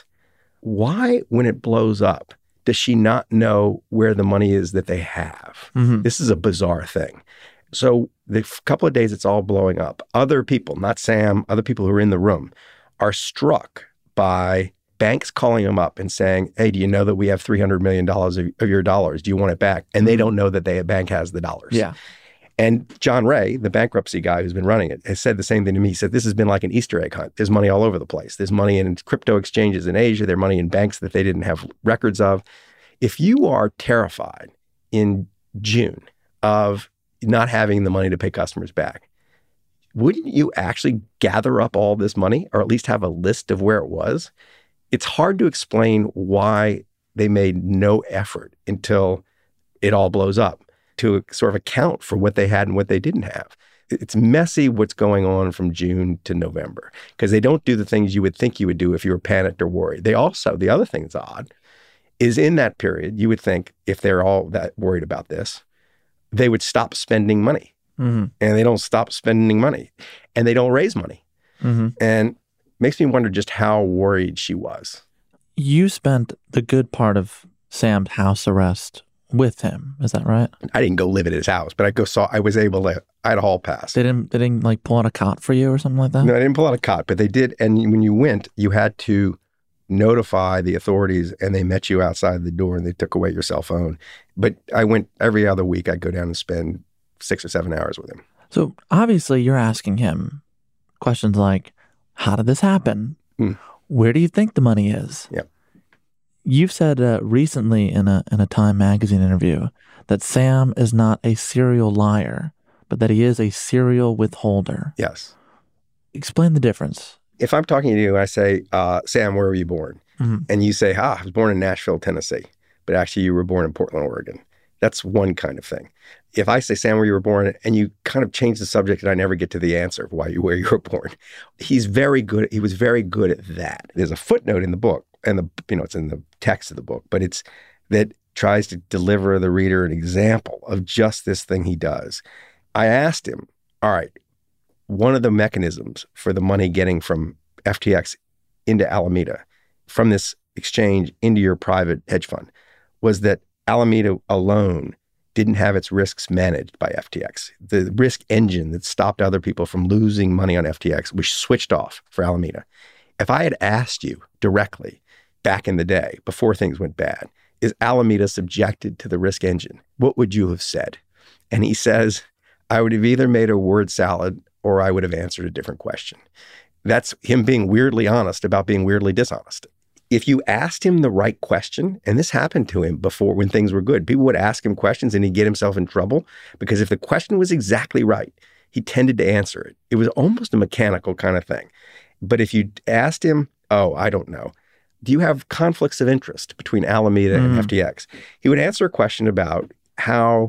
why, when it blows up, does she not know where the money is that they have? Mm-hmm. This is a bizarre thing. So the f- couple of days it's all blowing up, other people, not Sam, other people who are in the room, are struck by banks calling them up and saying, hey, do you know that we have three hundred million dollars of, of your dollars? Do you want it back? And they don't know that the bank has the dollars. Yeah. And John Ray, the bankruptcy guy who's been running it, has said the same thing to me. He said, this has been like an Easter egg hunt. There's money all over the place. There's money in crypto exchanges in Asia. There's money in banks that they didn't have records of. If you are terrified in June of not having the money to pay customers back, wouldn't you actually gather up all this money or at least have a list of where it was? It's hard to explain why they made no effort until it all blows up to sort of account for what they had and what they didn't have. It's messy what's going on from June to November because they don't do the things you would think you would do if you were panicked or worried. They also, the other thing that's odd is in that period, you would think if they're all that worried about this, they would stop spending money. Mm-hmm. And they don't stop spending money. And they don't raise money. Mm-hmm. And makes me wonder just how worried she was. You spent the good part of Sam's house arrest with him. Is that right? I didn't go live at his house, but I go saw, I was able to, I had a hall pass. They didn't, they didn't like pull out a cot for you or something like that? No, I didn't pull out a cot, but they did. And when you went, you had to notify the authorities and they met you outside the door and they took away your cell phone. But I went every other week, I'd go down and spend six or seven hours with him. So obviously you're asking him questions like, how did this happen? Mm. Where do you think the money is? Yeah. You've said uh, recently in a in a Time magazine interview that Sam is not a serial liar, but that he is a serial withholder. Yes. Explain the difference. If I'm talking to you and I say, uh, Sam, where were you born? Mm-hmm. And you say, ah, I was born in Nashville, Tennessee, but actually you were born in Portland, Oregon. That's one kind of thing. If I say, Sam, where you were born, and you kind of change the subject and I never get to the answer of why you where you were born, he's very good. He was very good at that. There's a footnote in the book, and the you know it's in the text of the book, but it's that tries to deliver the reader an example of just this thing he does. I asked him, all right, one of the mechanisms for the money getting from F T X into Alameda, from this exchange into your private hedge fund, was that Alameda alone didn't have its risks managed by F T X. The risk engine that stopped other people from losing money on F T X was switched off for Alameda. If I had asked you directly back in the day, before things went bad, is Alameda subjected to the risk engine? What would you have said? And he says, I would have either made a word salad or I would have answered a different question. That's him being weirdly honest about being weirdly dishonest. If you asked him the right question, and this happened to him before when things were good, people would ask him questions and he'd get himself in trouble because if the question was exactly right, he tended to answer it. It was almost a mechanical kind of thing. But if you asked him, oh, I don't know, do you have conflicts of interest between Alameda mm. and F T X? He would answer a question about how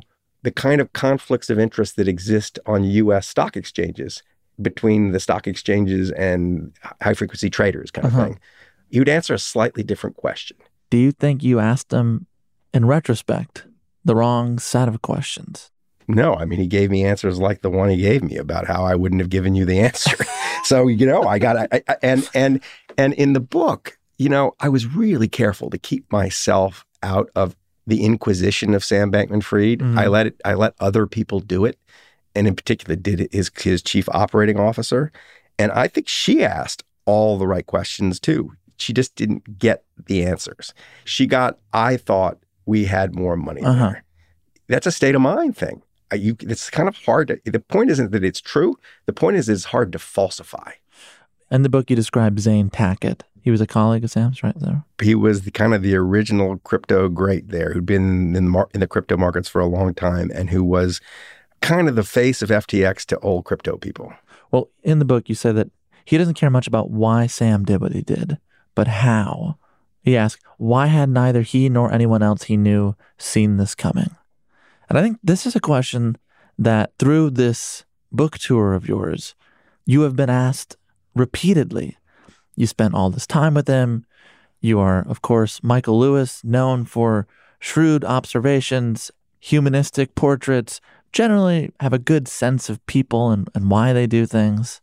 the kind of conflicts of interest that exist on U S stock exchanges between the stock exchanges and high-frequency traders kind of uh-huh. thing, you'd answer a slightly different question. Do you think you asked him, in retrospect, the wrong set of questions? No, I mean, he gave me answers like the one he gave me about how I wouldn't have given you the answer. So, you know, I got, I, I, and, and, and in the book, you know, I was really careful to keep myself out of the inquisition of Sam Bankman-Fried. Mm-hmm. I let it, I let other people do it. And in particular, did his, his chief operating officer. And I think she asked all the right questions too. She just didn't get the answers. She got, I thought we had more money uh-huh. there. That's a state of mind thing. You, it's kind of hard to, the point isn't that it's true. The point is it's hard to falsify. In the book, you describe Zane Tackett. He was a colleague of Sam's, right there? He was the kind of the original crypto great there, who'd been in the, mar- in the crypto markets for a long time and who was kind of the face of F T X to old crypto people. Well, in the book, you say that he doesn't care much about why Sam did what he did, but how. He asked, why had neither he nor anyone else he knew seen this coming? And I think this is a question that through this book tour of yours, you have been asked repeatedly. You spent all this time with him. You are, of course, Michael Lewis, known for shrewd observations, humanistic portraits, generally have a good sense of people and, and why they do things.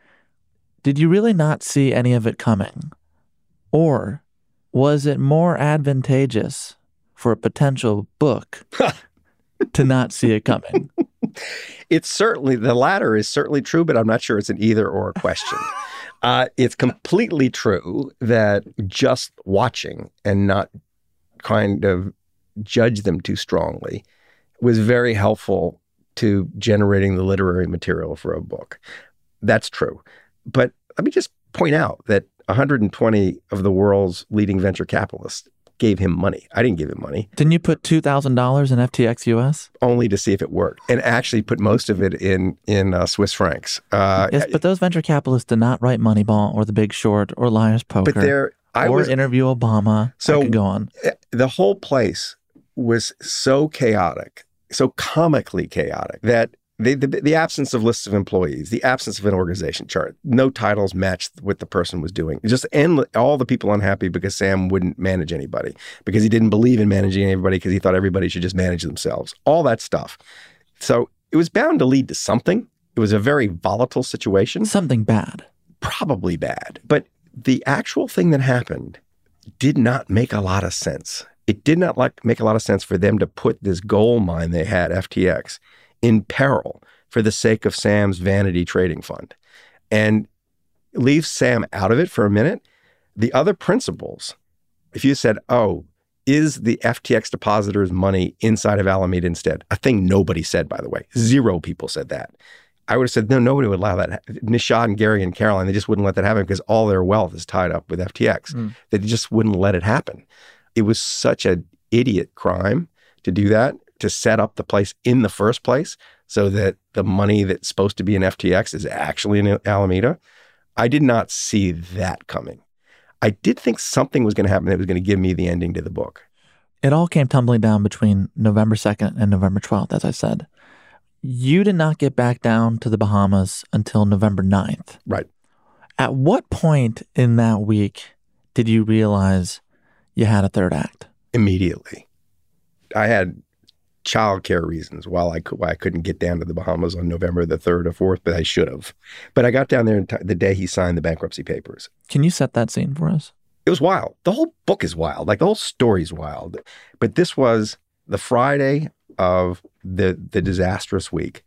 Did you really not see any of it coming? Or was it more advantageous for a potential book to not see it coming? It's certainly, the latter is certainly true, but I'm not sure it's an either or question. uh, it's completely true that just watching and not kind of judge them too strongly was very helpful to generating the literary material for a book. That's true. But let me just point out that one hundred twenty of the world's leading venture capitalists gave him money. I didn't give him money. Didn't you put two thousand dollars in F T X U S? Only to see if it worked, and actually put most of it in in uh, Swiss francs. Uh, yes, but those venture capitalists did not write Moneyball or The Big Short or Liar's Poker but there, I or was, Interview Obama. So I could go on. The whole place was so chaotic, so comically chaotic, that the, the, the absence of lists of employees, the absence of an organization chart, no titles matched what the person was doing. Just end, all the people unhappy because Sam wouldn't manage anybody, because he didn't believe in managing anybody, because he thought everybody should just manage themselves. All that stuff. So it was bound to lead to something. It was a very volatile situation. Something bad. Probably bad. But the actual thing that happened did not make a lot of sense. It did not like make a lot of sense for them to put this gold mine they had, F T X, in peril for the sake of Sam's vanity trading fund. And leave Sam out of it for a minute. The other principles, if you said, oh, is the F T X depositors' money inside of Alameda instead? A thing nobody said, by the way. Zero people said that. I would have said, no, nobody would allow that. Nishad and Gary and Caroline, they just wouldn't let that happen because all their wealth is tied up with F T X. Mm. They just wouldn't let it happen. It was such an idiot crime to do that, to set up the place in the first place so that the money that's supposed to be in F T X is actually in Alameda. I did not see that coming. I did think something was going to happen that was going to give me the ending to the book. It all came tumbling down between November second and November twelfth, as I said. You did not get back down to the Bahamas until November ninth. Right. At what point in that week did you realize you had a third act? Immediately. I had childcare reasons while I could, why I couldn't get down to the Bahamas on November the third or fourth, but I should have. But I got down there in t- the day he signed the bankruptcy papers. Can you set that scene for us? It was wild. The whole book is wild. Like the whole story's wild. But this was the Friday of the the disastrous week.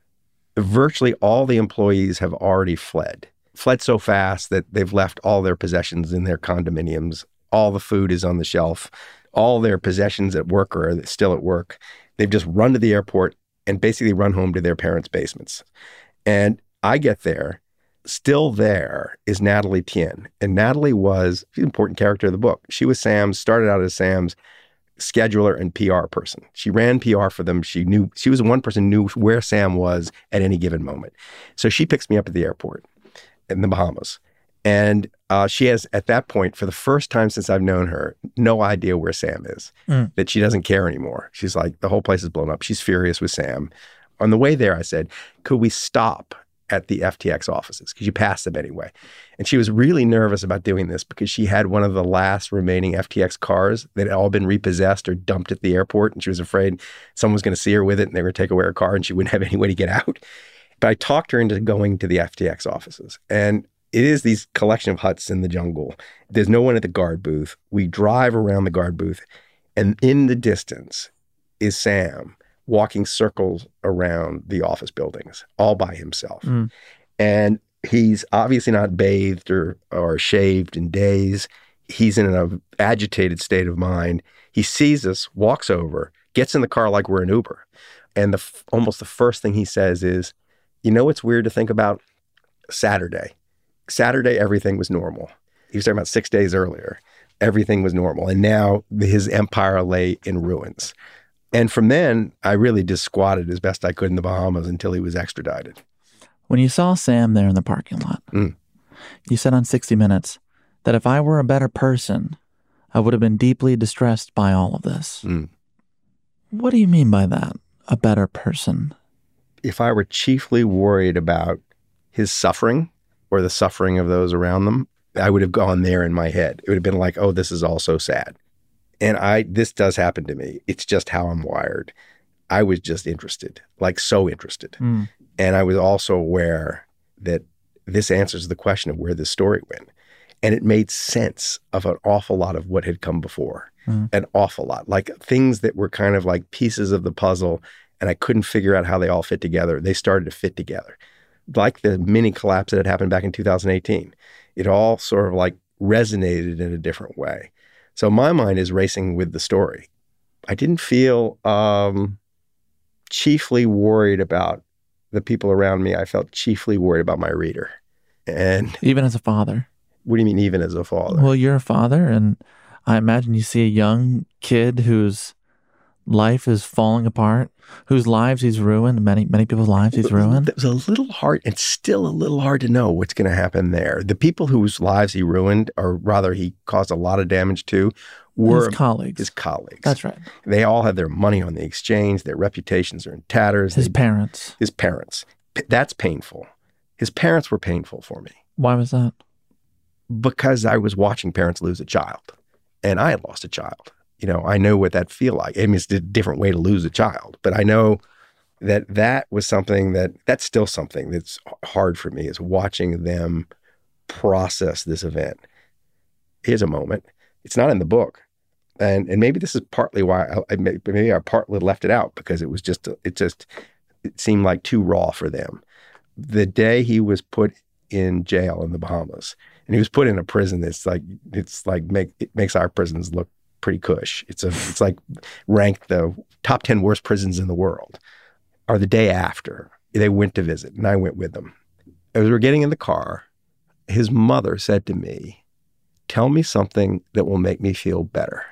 Virtually all the employees have already fled. Fled so fast that they've left all their possessions in their condominiums. All the food is on the shelf. All their possessions at work are still at work. They've just run to the airport and basically run home to their parents' basements. And I get there. Still there is Natalie Tien. And Natalie was an important character of the book. She was Sam's, started out as Sam's scheduler and P R person. She ran P R for them. She knew, she was the one person who knew where Sam was at any given moment. So she picks me up at the airport in the Bahamas. And uh, she has, at that point, for the first time since I've known her, no idea where Sam is, mm. that she doesn't care anymore. She's like, the whole place is blown up. She's furious with Sam. On the way there, I said, could we stop at the F T X offices? Because you pass them anyway. And she was really nervous about doing this because she had one of the last remaining F T X cars that had all been repossessed or dumped at the airport. And she was afraid someone was going to see her with it and they were going to take away her car and she wouldn't have any way to get out. But I talked her into going to the F T X offices. And it is these collection of huts in the jungle. There's no one at the guard booth. We drive around the guard booth, and in the distance is Sam walking circles around the office buildings all by himself. Mm. And he's obviously not bathed or, or shaved in days. He's in an agitated state of mind. He sees us, walks over, gets in the car like we're an Uber. And the almost the first thing he says is, you know what's weird to think about? Saturday. Saturday, everything was normal. He was talking about six days earlier. Everything was normal. And now his empire lay in ruins. And from then, I really just squatted as best I could in the Bahamas until he was extradited. When you saw Sam there in the parking lot, mm. you said on sixty minutes that if I were a better person, I would have been deeply distressed by all of this. Mm. What do you mean by that, a better person? If I were chiefly worried about his suffering or the suffering of those around them, I would have gone there in my head. It would have been like, oh, this is all so sad. And I, this does happen to me. It's just how I'm wired. I was just interested, like so interested. Mm. And I was also aware that this answers the question of where this story went. And it made sense of an awful lot of what had come before. Mm. An awful lot. Like things that were kind of like pieces of the puzzle and I couldn't figure out how they all fit together. They started to fit together. Like the mini collapse that had happened back in two thousand eighteen. It all sort of like resonated in a different way. So my mind is racing with the story. I didn't feel um, chiefly worried about the people around me. I felt chiefly worried about my reader. And even as a father? What do you mean even as a father? Well, you're a father, and I imagine you see a young kid whose life is falling apart, whose lives he's ruined, many many people's lives he's ruined. It was a little hard, it's still a little hard to know what's going to happen there. The people whose lives he ruined, or rather he caused a lot of damage to, were his colleagues. His colleagues. That's right. They all had their money on the exchange. Their reputations are in tatters. His they, parents. His parents. That's painful. His parents were painful for me. Why was that? Because I was watching parents lose a child, and I had lost a child. You know, I know what that feel like. I mean, it's a different way to lose a child, but I know that that was something that, that's still something that's hard for me, is watching them process this event. Here's a moment. It's not in the book. And and maybe this is partly why I, I maybe I partly left it out, because it was just, it just, it seemed like too raw for them. The day he was put in jail in the Bahamas, and he was put in a prison that's like, it's like, make it makes our prisons look pretty cush. It's a, it's like ranked the top ten worst prisons in the world. Or the day after, they went to visit, and I went with them. As we were getting in the car, his mother said to me, "Tell me something that will make me feel better."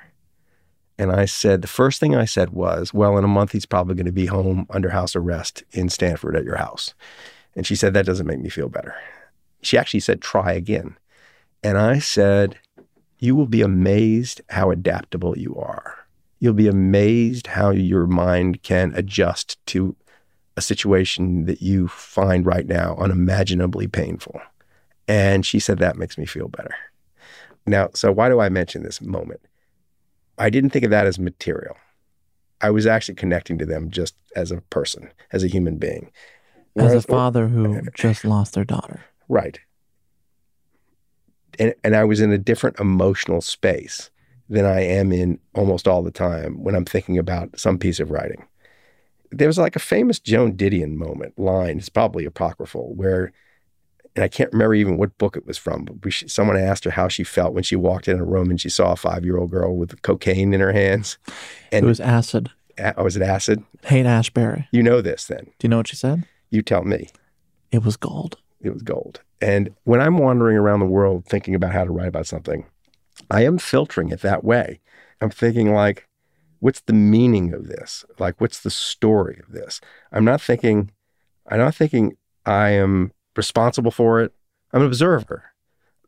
And I said, the first thing I said was, well, in a month, he's probably going to be home under house arrest in Stanford at your house. And she said, that doesn't make me feel better. She actually said, try again. And I said, you will be amazed how adaptable you are. You'll be amazed how your mind can adjust to a situation that you find right now unimaginably painful. And she said, that makes me feel better. Now, so why do I mention this moment? I didn't think of that as material. I was actually connecting to them just as a person, as a human being. As a father who just lost their daughter. Right. And, and I was in a different emotional space than I am in almost all the time when I'm thinking about some piece of writing. There was like a famous Joan Didion moment, line, it's probably apocryphal, where, and I can't remember even what book it was from, but we, someone asked her how she felt when she walked in a room and she saw a five-year-old girl with cocaine in her hands. And it was acid. Oh, was it acid? Haight-Ashbury. You know this then. Do you know what she said? You tell me. It was gold. It was gold. And when I'm wandering around the world thinking about how to write about something, I am filtering it that way. I'm thinking like, what's the meaning of this? Like, what's the story of this? I'm not thinking, I'm not thinking I am responsible for it. I'm an observer.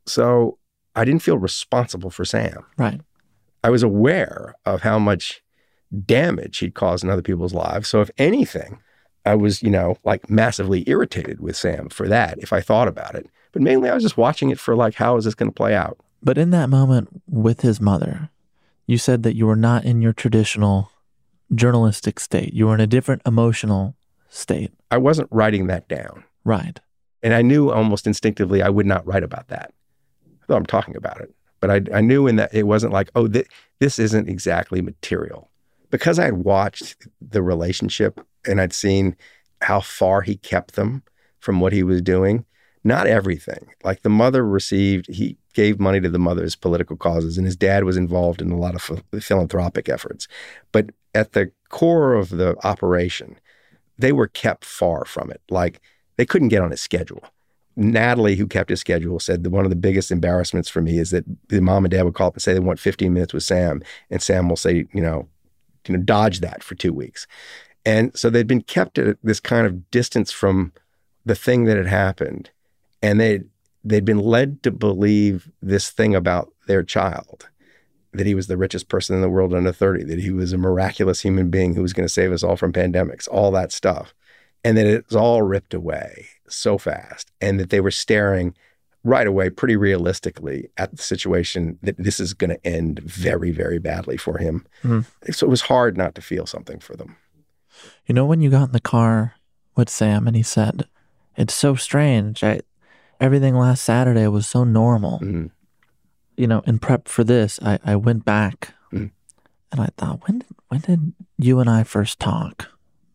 So I didn't feel responsible for Sam. Right. I was aware of how much damage he'd caused in other people's lives. So if anything, I was, you know, like massively irritated with Sam for that if I thought about it. But mainly I was just watching it for like, how is this going to play out? But in that moment with his mother, you said that you were not in your traditional journalistic state. You were in a different emotional state. I wasn't writing that down. Right. And I knew almost instinctively I would not write about that, though I'm talking about it. But I, I knew in that it wasn't like, oh, th- this isn't exactly material. Because I had watched the relationship and I'd seen how far he kept them from what he was doing, not everything. Like the mother received, he gave money to the mother's political causes, and his dad was involved in a lot of ph- philanthropic efforts. But at the core of the operation, they were kept far from it. Like they couldn't get on his schedule. Natalie, who kept his schedule, said that one of the biggest embarrassments for me is that the mom and dad would call up and say they want fifteen minutes with Sam, and Sam will say, you know, you know, dodge that for two weeks. And so they'd been kept at this kind of distance from the thing that had happened. And they'd, they'd been led to believe this thing about their child, that he was the richest person in the world under thirty, that he was a miraculous human being who was going to save us all from pandemics, all that stuff. And that it was all ripped away so fast. And that they were staring right away, pretty realistically, at the situation that this is going to end very, very badly for him. Mm-hmm. So it was hard not to feel something for them. You know, when you got in the car with Sam and he said, it's so strange. I, everything last Saturday was so normal. Mm-hmm. You know, in prep for this, I, I went back mm-hmm. and I thought, when did, when did you and I first talk?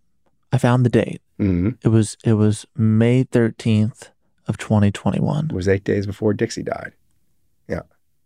I found the date. Mm-hmm. It was it was May thirteenth of twenty twenty-one. It was eight days before Dixie died. Yeah.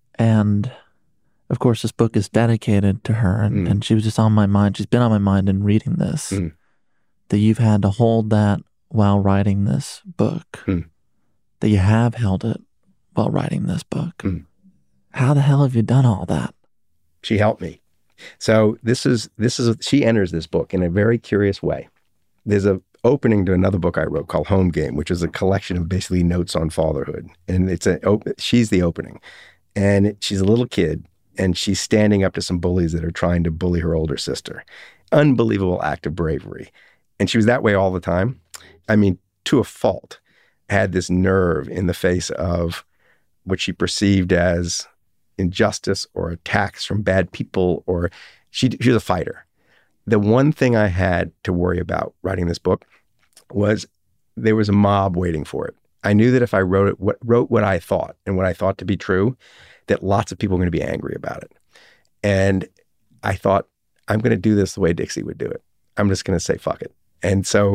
And of course, this book is dedicated to her, and, mm. and she was just on my mind. She's been on my mind in reading this, mm. that you've had to hold that while writing this book, mm. that you have held it while writing this book. Mm. How the hell have you done all that? She helped me. So this is, this is, she enters this book in a very curious way. There's a opening to another book I wrote called Home Game, which is a collection of basically notes on fatherhood. And it's a, she's the opening. And she's a little kid, and she's standing up to some bullies that are trying to bully her older sister. Unbelievable act of bravery. And she was that way all the time. I mean, to a fault, had this nerve in the face of what she perceived as injustice or attacks from bad people, or she, she was a fighter. The one thing I had to worry about writing this book was there was a mob waiting for it. I knew that if I wrote it, what, wrote what I thought and what I thought to be true, that lots of people were going to be angry about it. And I thought, I'm going to do this the way Dixie would do it. I'm just going to say, fuck it. And so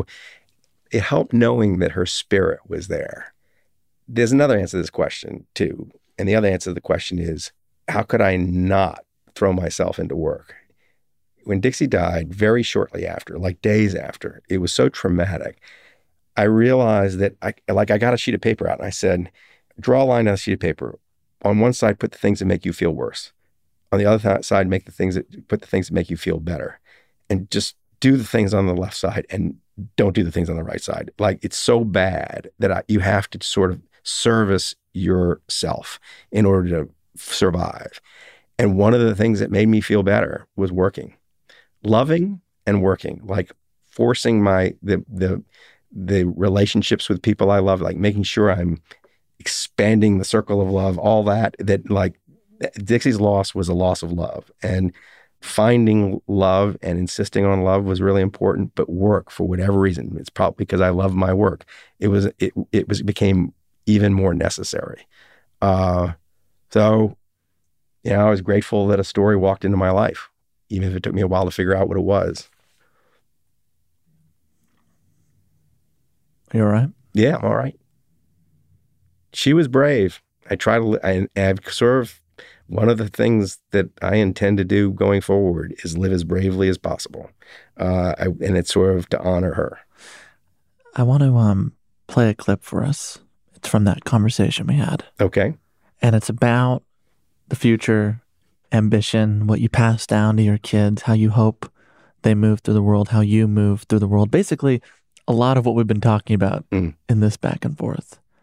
it helped knowing that her spirit was there. There's another answer to this question too. And the other answer to the question is, how could I not throw myself into work? When Dixie died, very shortly after, like days after, it was so traumatic. I realized that I, like I got a sheet of paper out and I said, draw a line on a sheet of paper. On one side, put the things that make you feel worse. On the other th- side, make the things that put the things that make you feel better. And just do the things on the left side and don't do the things on the right side. Like it's so bad that I, you have to sort of service yourself in order to survive. And one of the things that made me feel better was working. Loving and working, like forcing my the the the relationships with people I love, like making sure I'm expanding the circle of love, all that, that like Dixie's loss was a loss of love. And finding love and insisting on love was really important, but work, for whatever reason, it's probably because I love my work, it was it it was it became even more necessary. Uh, so, you know, I was grateful that a story walked into my life, even if it took me a while to figure out what it was. You all right? Yeah, I'm all right. She was brave. I try to, I, I've sort of, one of the things that I intend to do going forward is live as bravely as possible. Uh, I, and it's sort of to honor her. I want to um, play a clip for us. It's from that conversation we had. Okay. And it's about the future, ambition, what you pass down to your kids, how you hope they move through the world, how you move through the world. Basically, a lot of what we've been talking about mm. in this back and forth.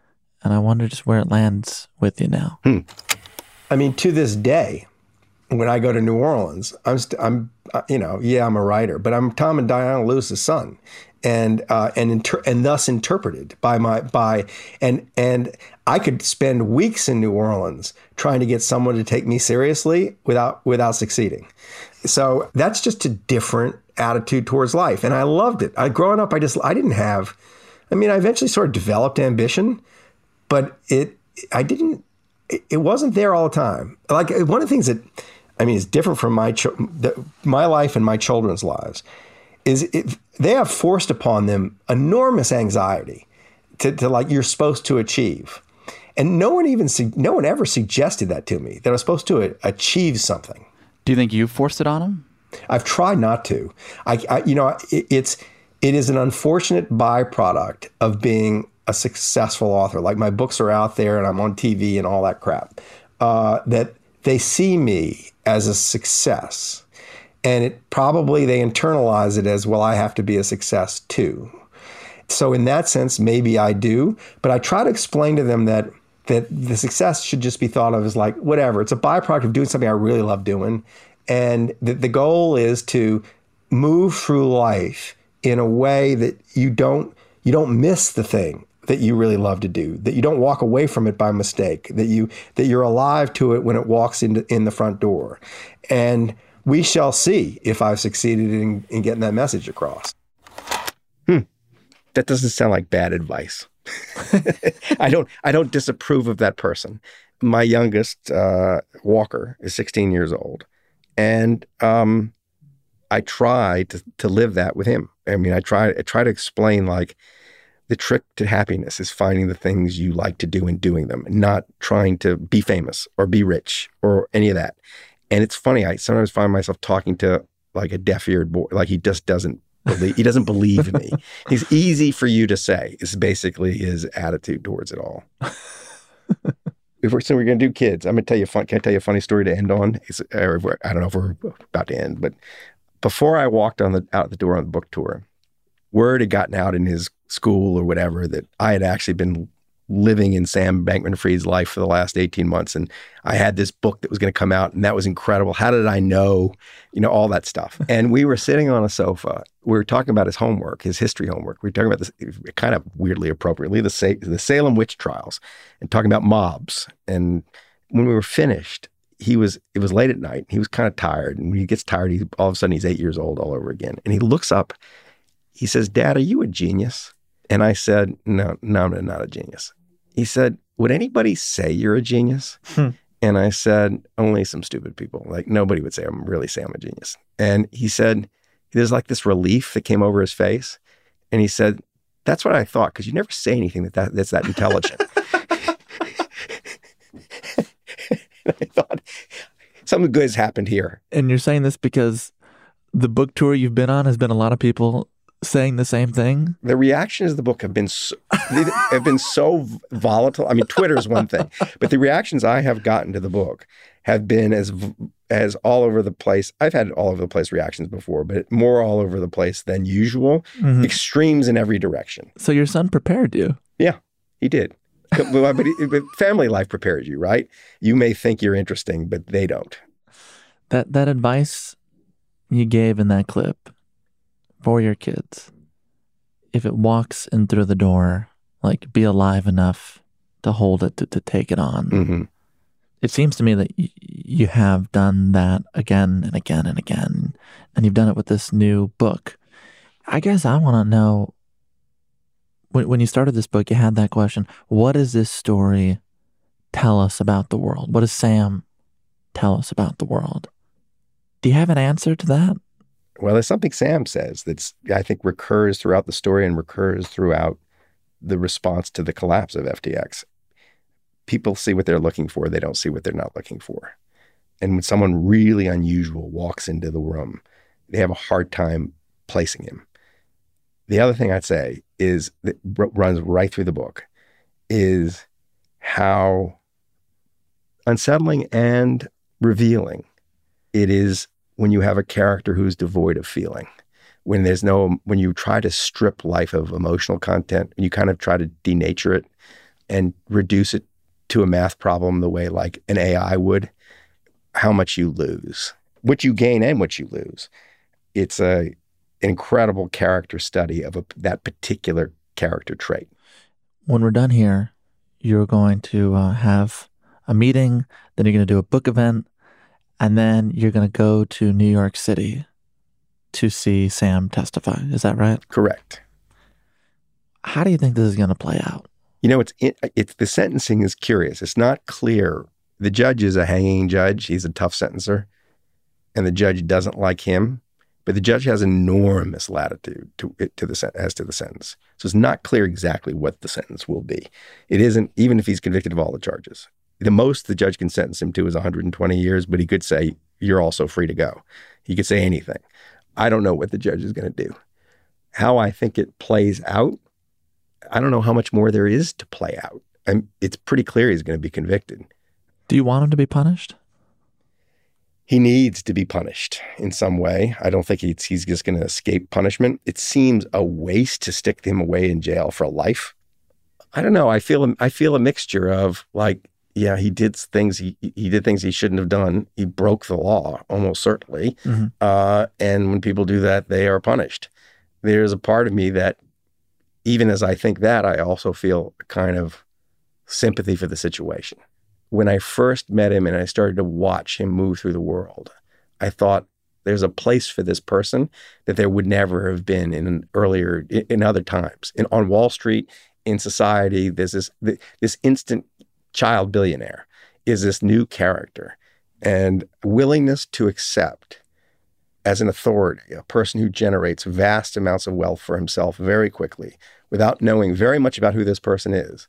and I wonder just where it lands with you now. Hmm. I mean, to this day, when I go to New Orleans, I'm, st- I'm, uh, you know, yeah, I'm a writer, but I'm Tom and Diana Lewis's son, and uh, and inter- and thus interpreted by my by and and I could spend weeks in New Orleans trying to get someone to take me seriously without without succeeding. So that's just a different attitude towards life, and I loved it. I growing up, I just I didn't have. I mean, I eventually sort of developed ambition, but it I didn't. It, it wasn't there all the time. Like one of the things that. I mean, it's different from my ch- the, my life and my children's lives, is it, they have forced upon them enormous anxiety to, to like you're supposed to achieve. And no one even, su- no one ever suggested that to me, that I was supposed to a- achieve something. Do you think you forced it on them? I've tried not to. I, I you know, it, it's, it is an unfortunate byproduct of being a successful author. Like my books are out there and I'm on T V and all that crap, uh, that they see me as a success. And it probably they internalize it as, well, I have to be a success too. So in that sense, maybe I do. But I try to explain to them that that the success should just be thought of as like, whatever. It's a byproduct of doing something I really love doing. And the, the goal is to move through life in a way that you don't you don't miss the thing that you really love to do, that you don't walk away from it by mistake, that you that you're alive to it when it walks into in the front door. And we shall see if I've succeeded in, in getting that message across. Hmm. That doesn't sound like bad advice. I don't I don't disapprove of that person. My youngest, uh, Walker, is sixteen years old. And um, I try to, to live that with him. I mean, I try I try to explain like, the trick to happiness is finding the things you like to do and doing them, not trying to be famous or be rich or any of that. And it's funny, I sometimes find myself talking to like a deaf-eared boy, like he just doesn't believe, he doesn't believe me. He's easy for you to say, is basically his attitude towards it all. If we're, so we're going to do kids, I'm going to tell you, fun, can I tell you a funny story to end on? It's, or I don't know if we're about to end, but before I walked on the out the door on the book tour, word had gotten out in his school or whatever that I had actually been living in Sam Bankman-Fried's life for the last eighteen months. And I had this book that was going to come out, and that was incredible. How did I know? You know, all that stuff. And we were sitting on a sofa. We were talking about his homework, his history homework. We were talking about this kind of weirdly appropriately, the, Sa- the Salem witch trials, and talking about mobs. And when we were finished, he was, it was late at night. He was kind of tired. And when he gets tired, he, all of a sudden he's eight years old all over again. And he looks up. He says, "Dad, are you a genius?" And I said, no, no, I'm not a genius. He said, "Would anybody say you're a genius?" Hmm. And I said, "Only some stupid people. Like nobody would say I'm really say I'm a genius." And he said, there's like this relief that came over his face. And he said, "That's what I thought, because you never say anything that, that that's that intelligent." And I thought, something good has happened here. And you're saying this because the book tour you've been on has been a lot of people saying the same thing? The reactions of the book have been so, have been so volatile. I mean, Twitter is one thing, but the reactions I have gotten to the book have been as as all over the place. I've had all over the place reactions before, but more all over the place than usual. Mm-hmm. Extremes in every direction. So your son prepared you? Yeah, he did. But, he, but family life prepares you, right? You may think you're interesting, but they don't. That that advice you gave in that clip for your kids, if it walks in through the door, like be alive enough to hold it, to, to take it on. Mm-hmm. It seems to me that y- you have done that again and again and again, and you've done it with this new book. I guess I want to know, when, when you started this book, you had that question, what does this story tell us about the world? What does Sam tell us about the world? Do you have an answer to that? Well, there's something Sam says that's, I think, recurs throughout the story and recurs throughout the response to the collapse of F T X. People see what they're looking for. They don't see what they're not looking for. And when someone really unusual walks into the room, they have a hard time placing him. The other thing I'd say is that runs right through the book is how unsettling and revealing it is when you have a character who's devoid of feeling, when there's no, when you try to strip life of emotional content, and you kind of try to denature it, and reduce it to a math problem the way like an A I would, how much you lose, what you gain and what you lose. It's a an incredible character study of a, that particular character trait. When we're done here, you're going to uh, have a meeting, then you're going to do a book event, and then you're going to go to New York City to see Sam testify. Is that right? Correct. How do you think this is going to play out? You know, it's it, it's the sentencing is curious. It's not clear. The judge is a hanging judge. He's a tough sentencer, and the judge doesn't like him. But the judge has enormous latitude to to the as to the sentence. So it's not clear exactly what the sentence will be. It isn't, even if he's convicted of all the charges. The most the judge can sentence him to is one hundred twenty years, but he could say, you're also free to go. He could say anything. I don't know what the judge is going to do. How I think it plays out, I don't know how much more there is to play out. And it's pretty clear he's going to be convicted. Do you want him to be punished? He needs to be punished in some way. I don't think he's, he's just going to escape punishment. It seems a waste to stick him away in jail for life. I don't know. I feel I feel a mixture of like, yeah, he did things he he did things he shouldn't have done. He broke the law, almost certainly. Mm-hmm. Uh, and when people do that, they are punished. There's a part of me that, even as I think that, I also feel a kind of sympathy for the situation. When I first met him and I started to watch him move through the world, I thought there's a place for this person that there would never have been in an earlier, in other times. In, on Wall Street, in society, there's this, this instant child billionaire is this new character, and willingness to accept as an authority, a person who generates vast amounts of wealth for himself very quickly without knowing very much about who this person is,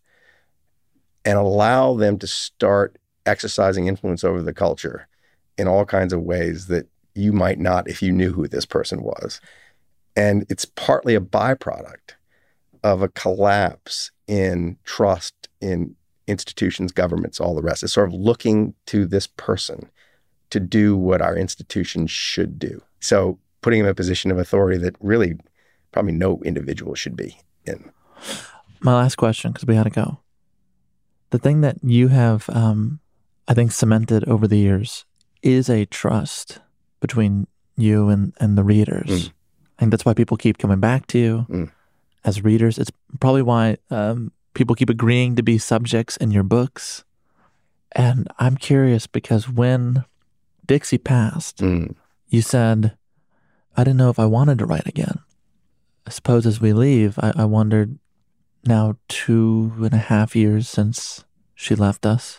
and allow them to start exercising influence over the culture in all kinds of ways that you might not if you knew who this person was. And it's partly a byproduct of a collapse in trust in institutions, governments, all the rest. It's sort of looking to this person to do what our institutions should do. So putting him in a position of authority that really probably no individual should be in. My last question, because we had to go. The thing that you have, um, I think, cemented over the years is a trust between you and, and the readers. Mm. I think that's why people keep coming back to you mm. as readers. It's probably why um, people keep agreeing to be subjects in your books. And I'm curious because when Dixie passed, mm. you said, I didn't know if I wanted to write again. I suppose as we leave, I, I wondered, now two and a half years since she left us,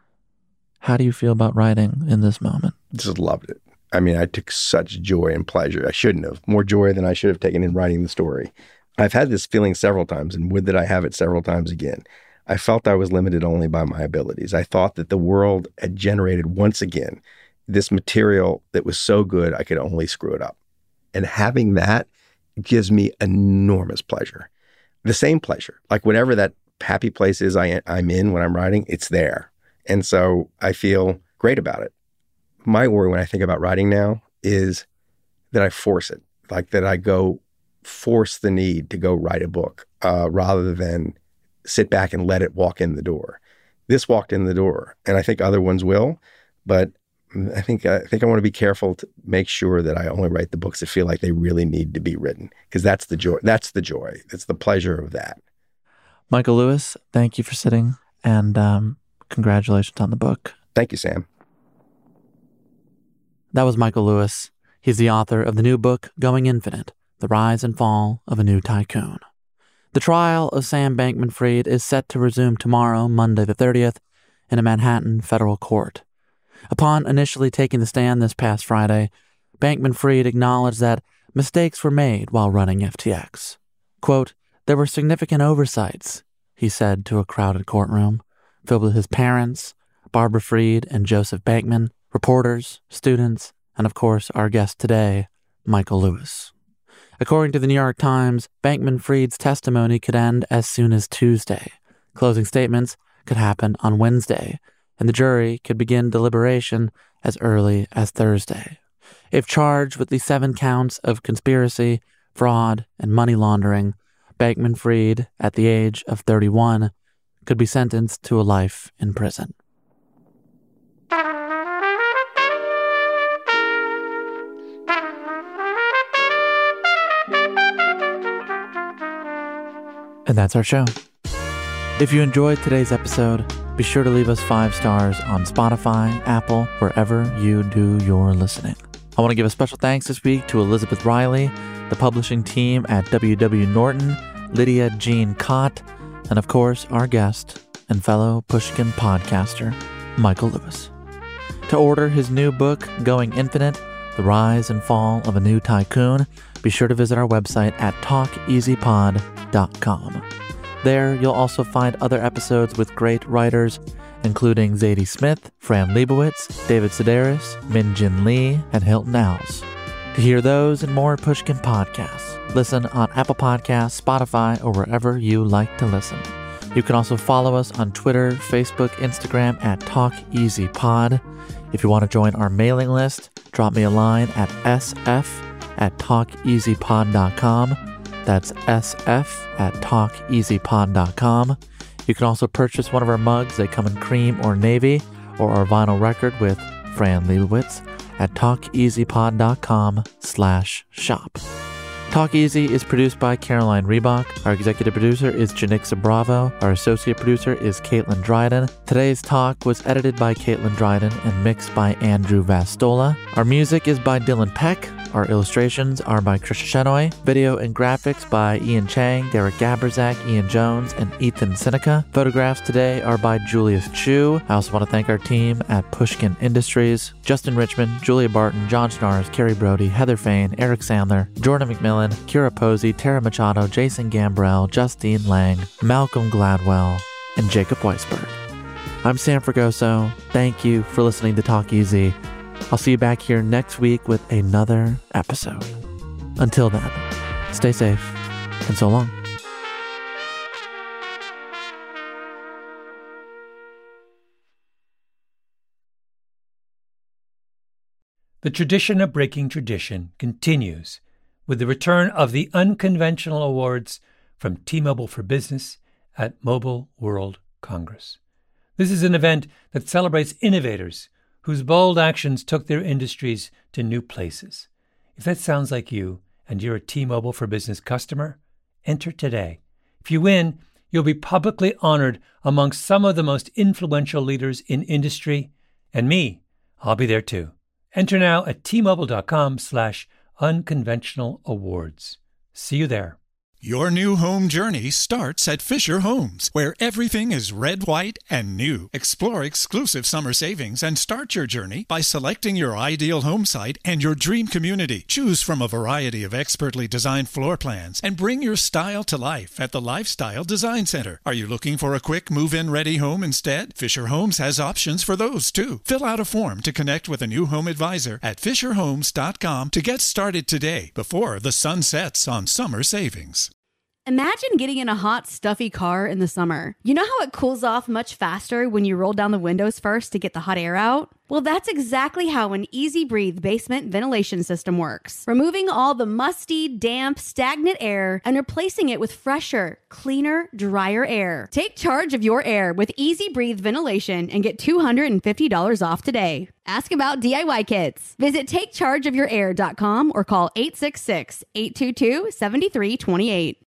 how do you feel about writing in this moment? Just loved it. I mean, I took such joy and pleasure. I shouldn't have. More joy than I should have taken in writing the story. I've had this feeling several times, and would that I have it several times again. I felt I was limited only by my abilities. I thought that the world had generated once again this material that was so good I could only screw it up. And having that gives me enormous pleasure. The same pleasure, like whatever that happy place is I, I'm in when I'm writing, it's there. And so I feel great about it. My worry when I think about writing now is that I force it, like that I go force the need to go write a book uh, rather than sit back and let it walk in the door. This walked in the door, and I think other ones will, but I think I think I want to be careful to make sure that I only write the books that feel like they really need to be written, because that's the joy. That's the joy. It's the pleasure of that. Michael Lewis, thank you for sitting, and um, congratulations on the book. Thank you, Sam. That was Michael Lewis. He's the author of the new book, Going Infinite, The Rise and Fall of a New Tycoon. The trial of Sam Bankman-Fried is set to resume tomorrow, Monday the thirtieth, in a Manhattan federal court. Upon initially taking the stand this past Friday, Bankman-Fried acknowledged that mistakes were made while running F T X. Quote, there were significant oversights, he said to a crowded courtroom, filled with his parents, Barbara Fried and Joseph Bankman, reporters, students, and of course our guest today, Michael Lewis. According to the New York Times, Bankman-Fried's testimony could end as soon as Tuesday. Closing statements could happen on Wednesday, and the jury could begin deliberation as early as Thursday. If charged with the seven counts of conspiracy, fraud, and money laundering, Bankman-Fried, at the age of thirty-one, could be sentenced to a life in prison. And that's our show. If you enjoyed today's episode, be sure to leave us five stars on Spotify, Apple, wherever you do your listening. I want to give a special thanks this week to Elizabeth Riley, the publishing team at W W. Norton, Lydia Jean Cott, and of course, our guest and fellow Pushkin podcaster, Michael Lewis. To order his new book, Going Infinite, The Rise and Fall of a New Tycoon, be sure to visit our website at talk easy pod dot com. There, you'll also find other episodes with great writers, including Zadie Smith, Fran Lebowitz, David Sedaris, Min Jin Lee, and Hilton Owls. To hear those and more Pushkin podcasts, listen on Apple Podcasts, Spotify, or wherever you like to listen. You can also follow us on Twitter, Facebook, Instagram at TalkEasyPod. If you want to join our mailing list, drop me a line at sf at talk easy pod dot com. That's sf at talk easy pod dot com. You can also purchase one of our mugs. They come in cream or navy, or our vinyl record with Fran Lebowitz at talk easy pod dot com slash shop. Talk Easy is produced by Caroline Reebok. Our executive producer is Janixa Bravo. Our associate producer is Caitlin Dryden. Today's talk was edited by Caitlin Dryden and mixed by Andrew Vastola. Our music is by Dylan Peck. Our illustrations are by Krisha Shenoy. Video and graphics by Ian Chang, Derek Gaberzak, Ian Jones, and Ethan Seneca. Photographs today are by Julius Chu. I also want to thank our team at Pushkin Industries: Justin Richmond, Julia Barton, John Schnars, Carrie Brody, Heather Fain, Eric Sandler, Jordan McMillan, Kira Posey, Tara Machado, Jason Gambrell, Justine Lang, Malcolm Gladwell, and Jacob Weisberg. I'm Sam Fragoso. Thank you for listening to Talk Easy. I'll see you back here next week with another episode. Until then, stay safe, and so long. The tradition of breaking tradition continues with the return of the Unconventional Awards from T-Mobile for Business at Mobile World Congress. This is an event that celebrates innovators whose bold actions took their industries to new places. If that sounds like you and you're a T-Mobile for Business customer, enter today. If you win, you'll be publicly honored amongst some of the most influential leaders in industry, and me, I'll be there too. Enter now at T-Mobile.com slash unconventional awards. See you there. Your new home journey starts at Fisher Homes, where everything is red, white, and new. Explore exclusive summer savings and start your journey by selecting your ideal home site and your dream community. Choose from a variety of expertly designed floor plans and bring your style to life at the Lifestyle Design Center. Are you looking for a quick move-in ready home instead? Fisher Homes has options for those too. Fill out a form to connect with a new home advisor at fisher homes dot com to get started today before the sun sets on summer savings. Imagine getting in a hot, stuffy car in the summer. You know how it cools off much faster when you roll down the windows first to get the hot air out? Well, that's exactly how an Easy Breathe basement ventilation system works. Removing all the musty, damp, stagnant air and replacing it with fresher, cleaner, drier air. Take charge of your air with Easy Breathe ventilation and get two hundred fifty dollars off today. Ask about D I Y kits. Visit take charge of your air dot com or call eight six six, eight two two, seven three two eight.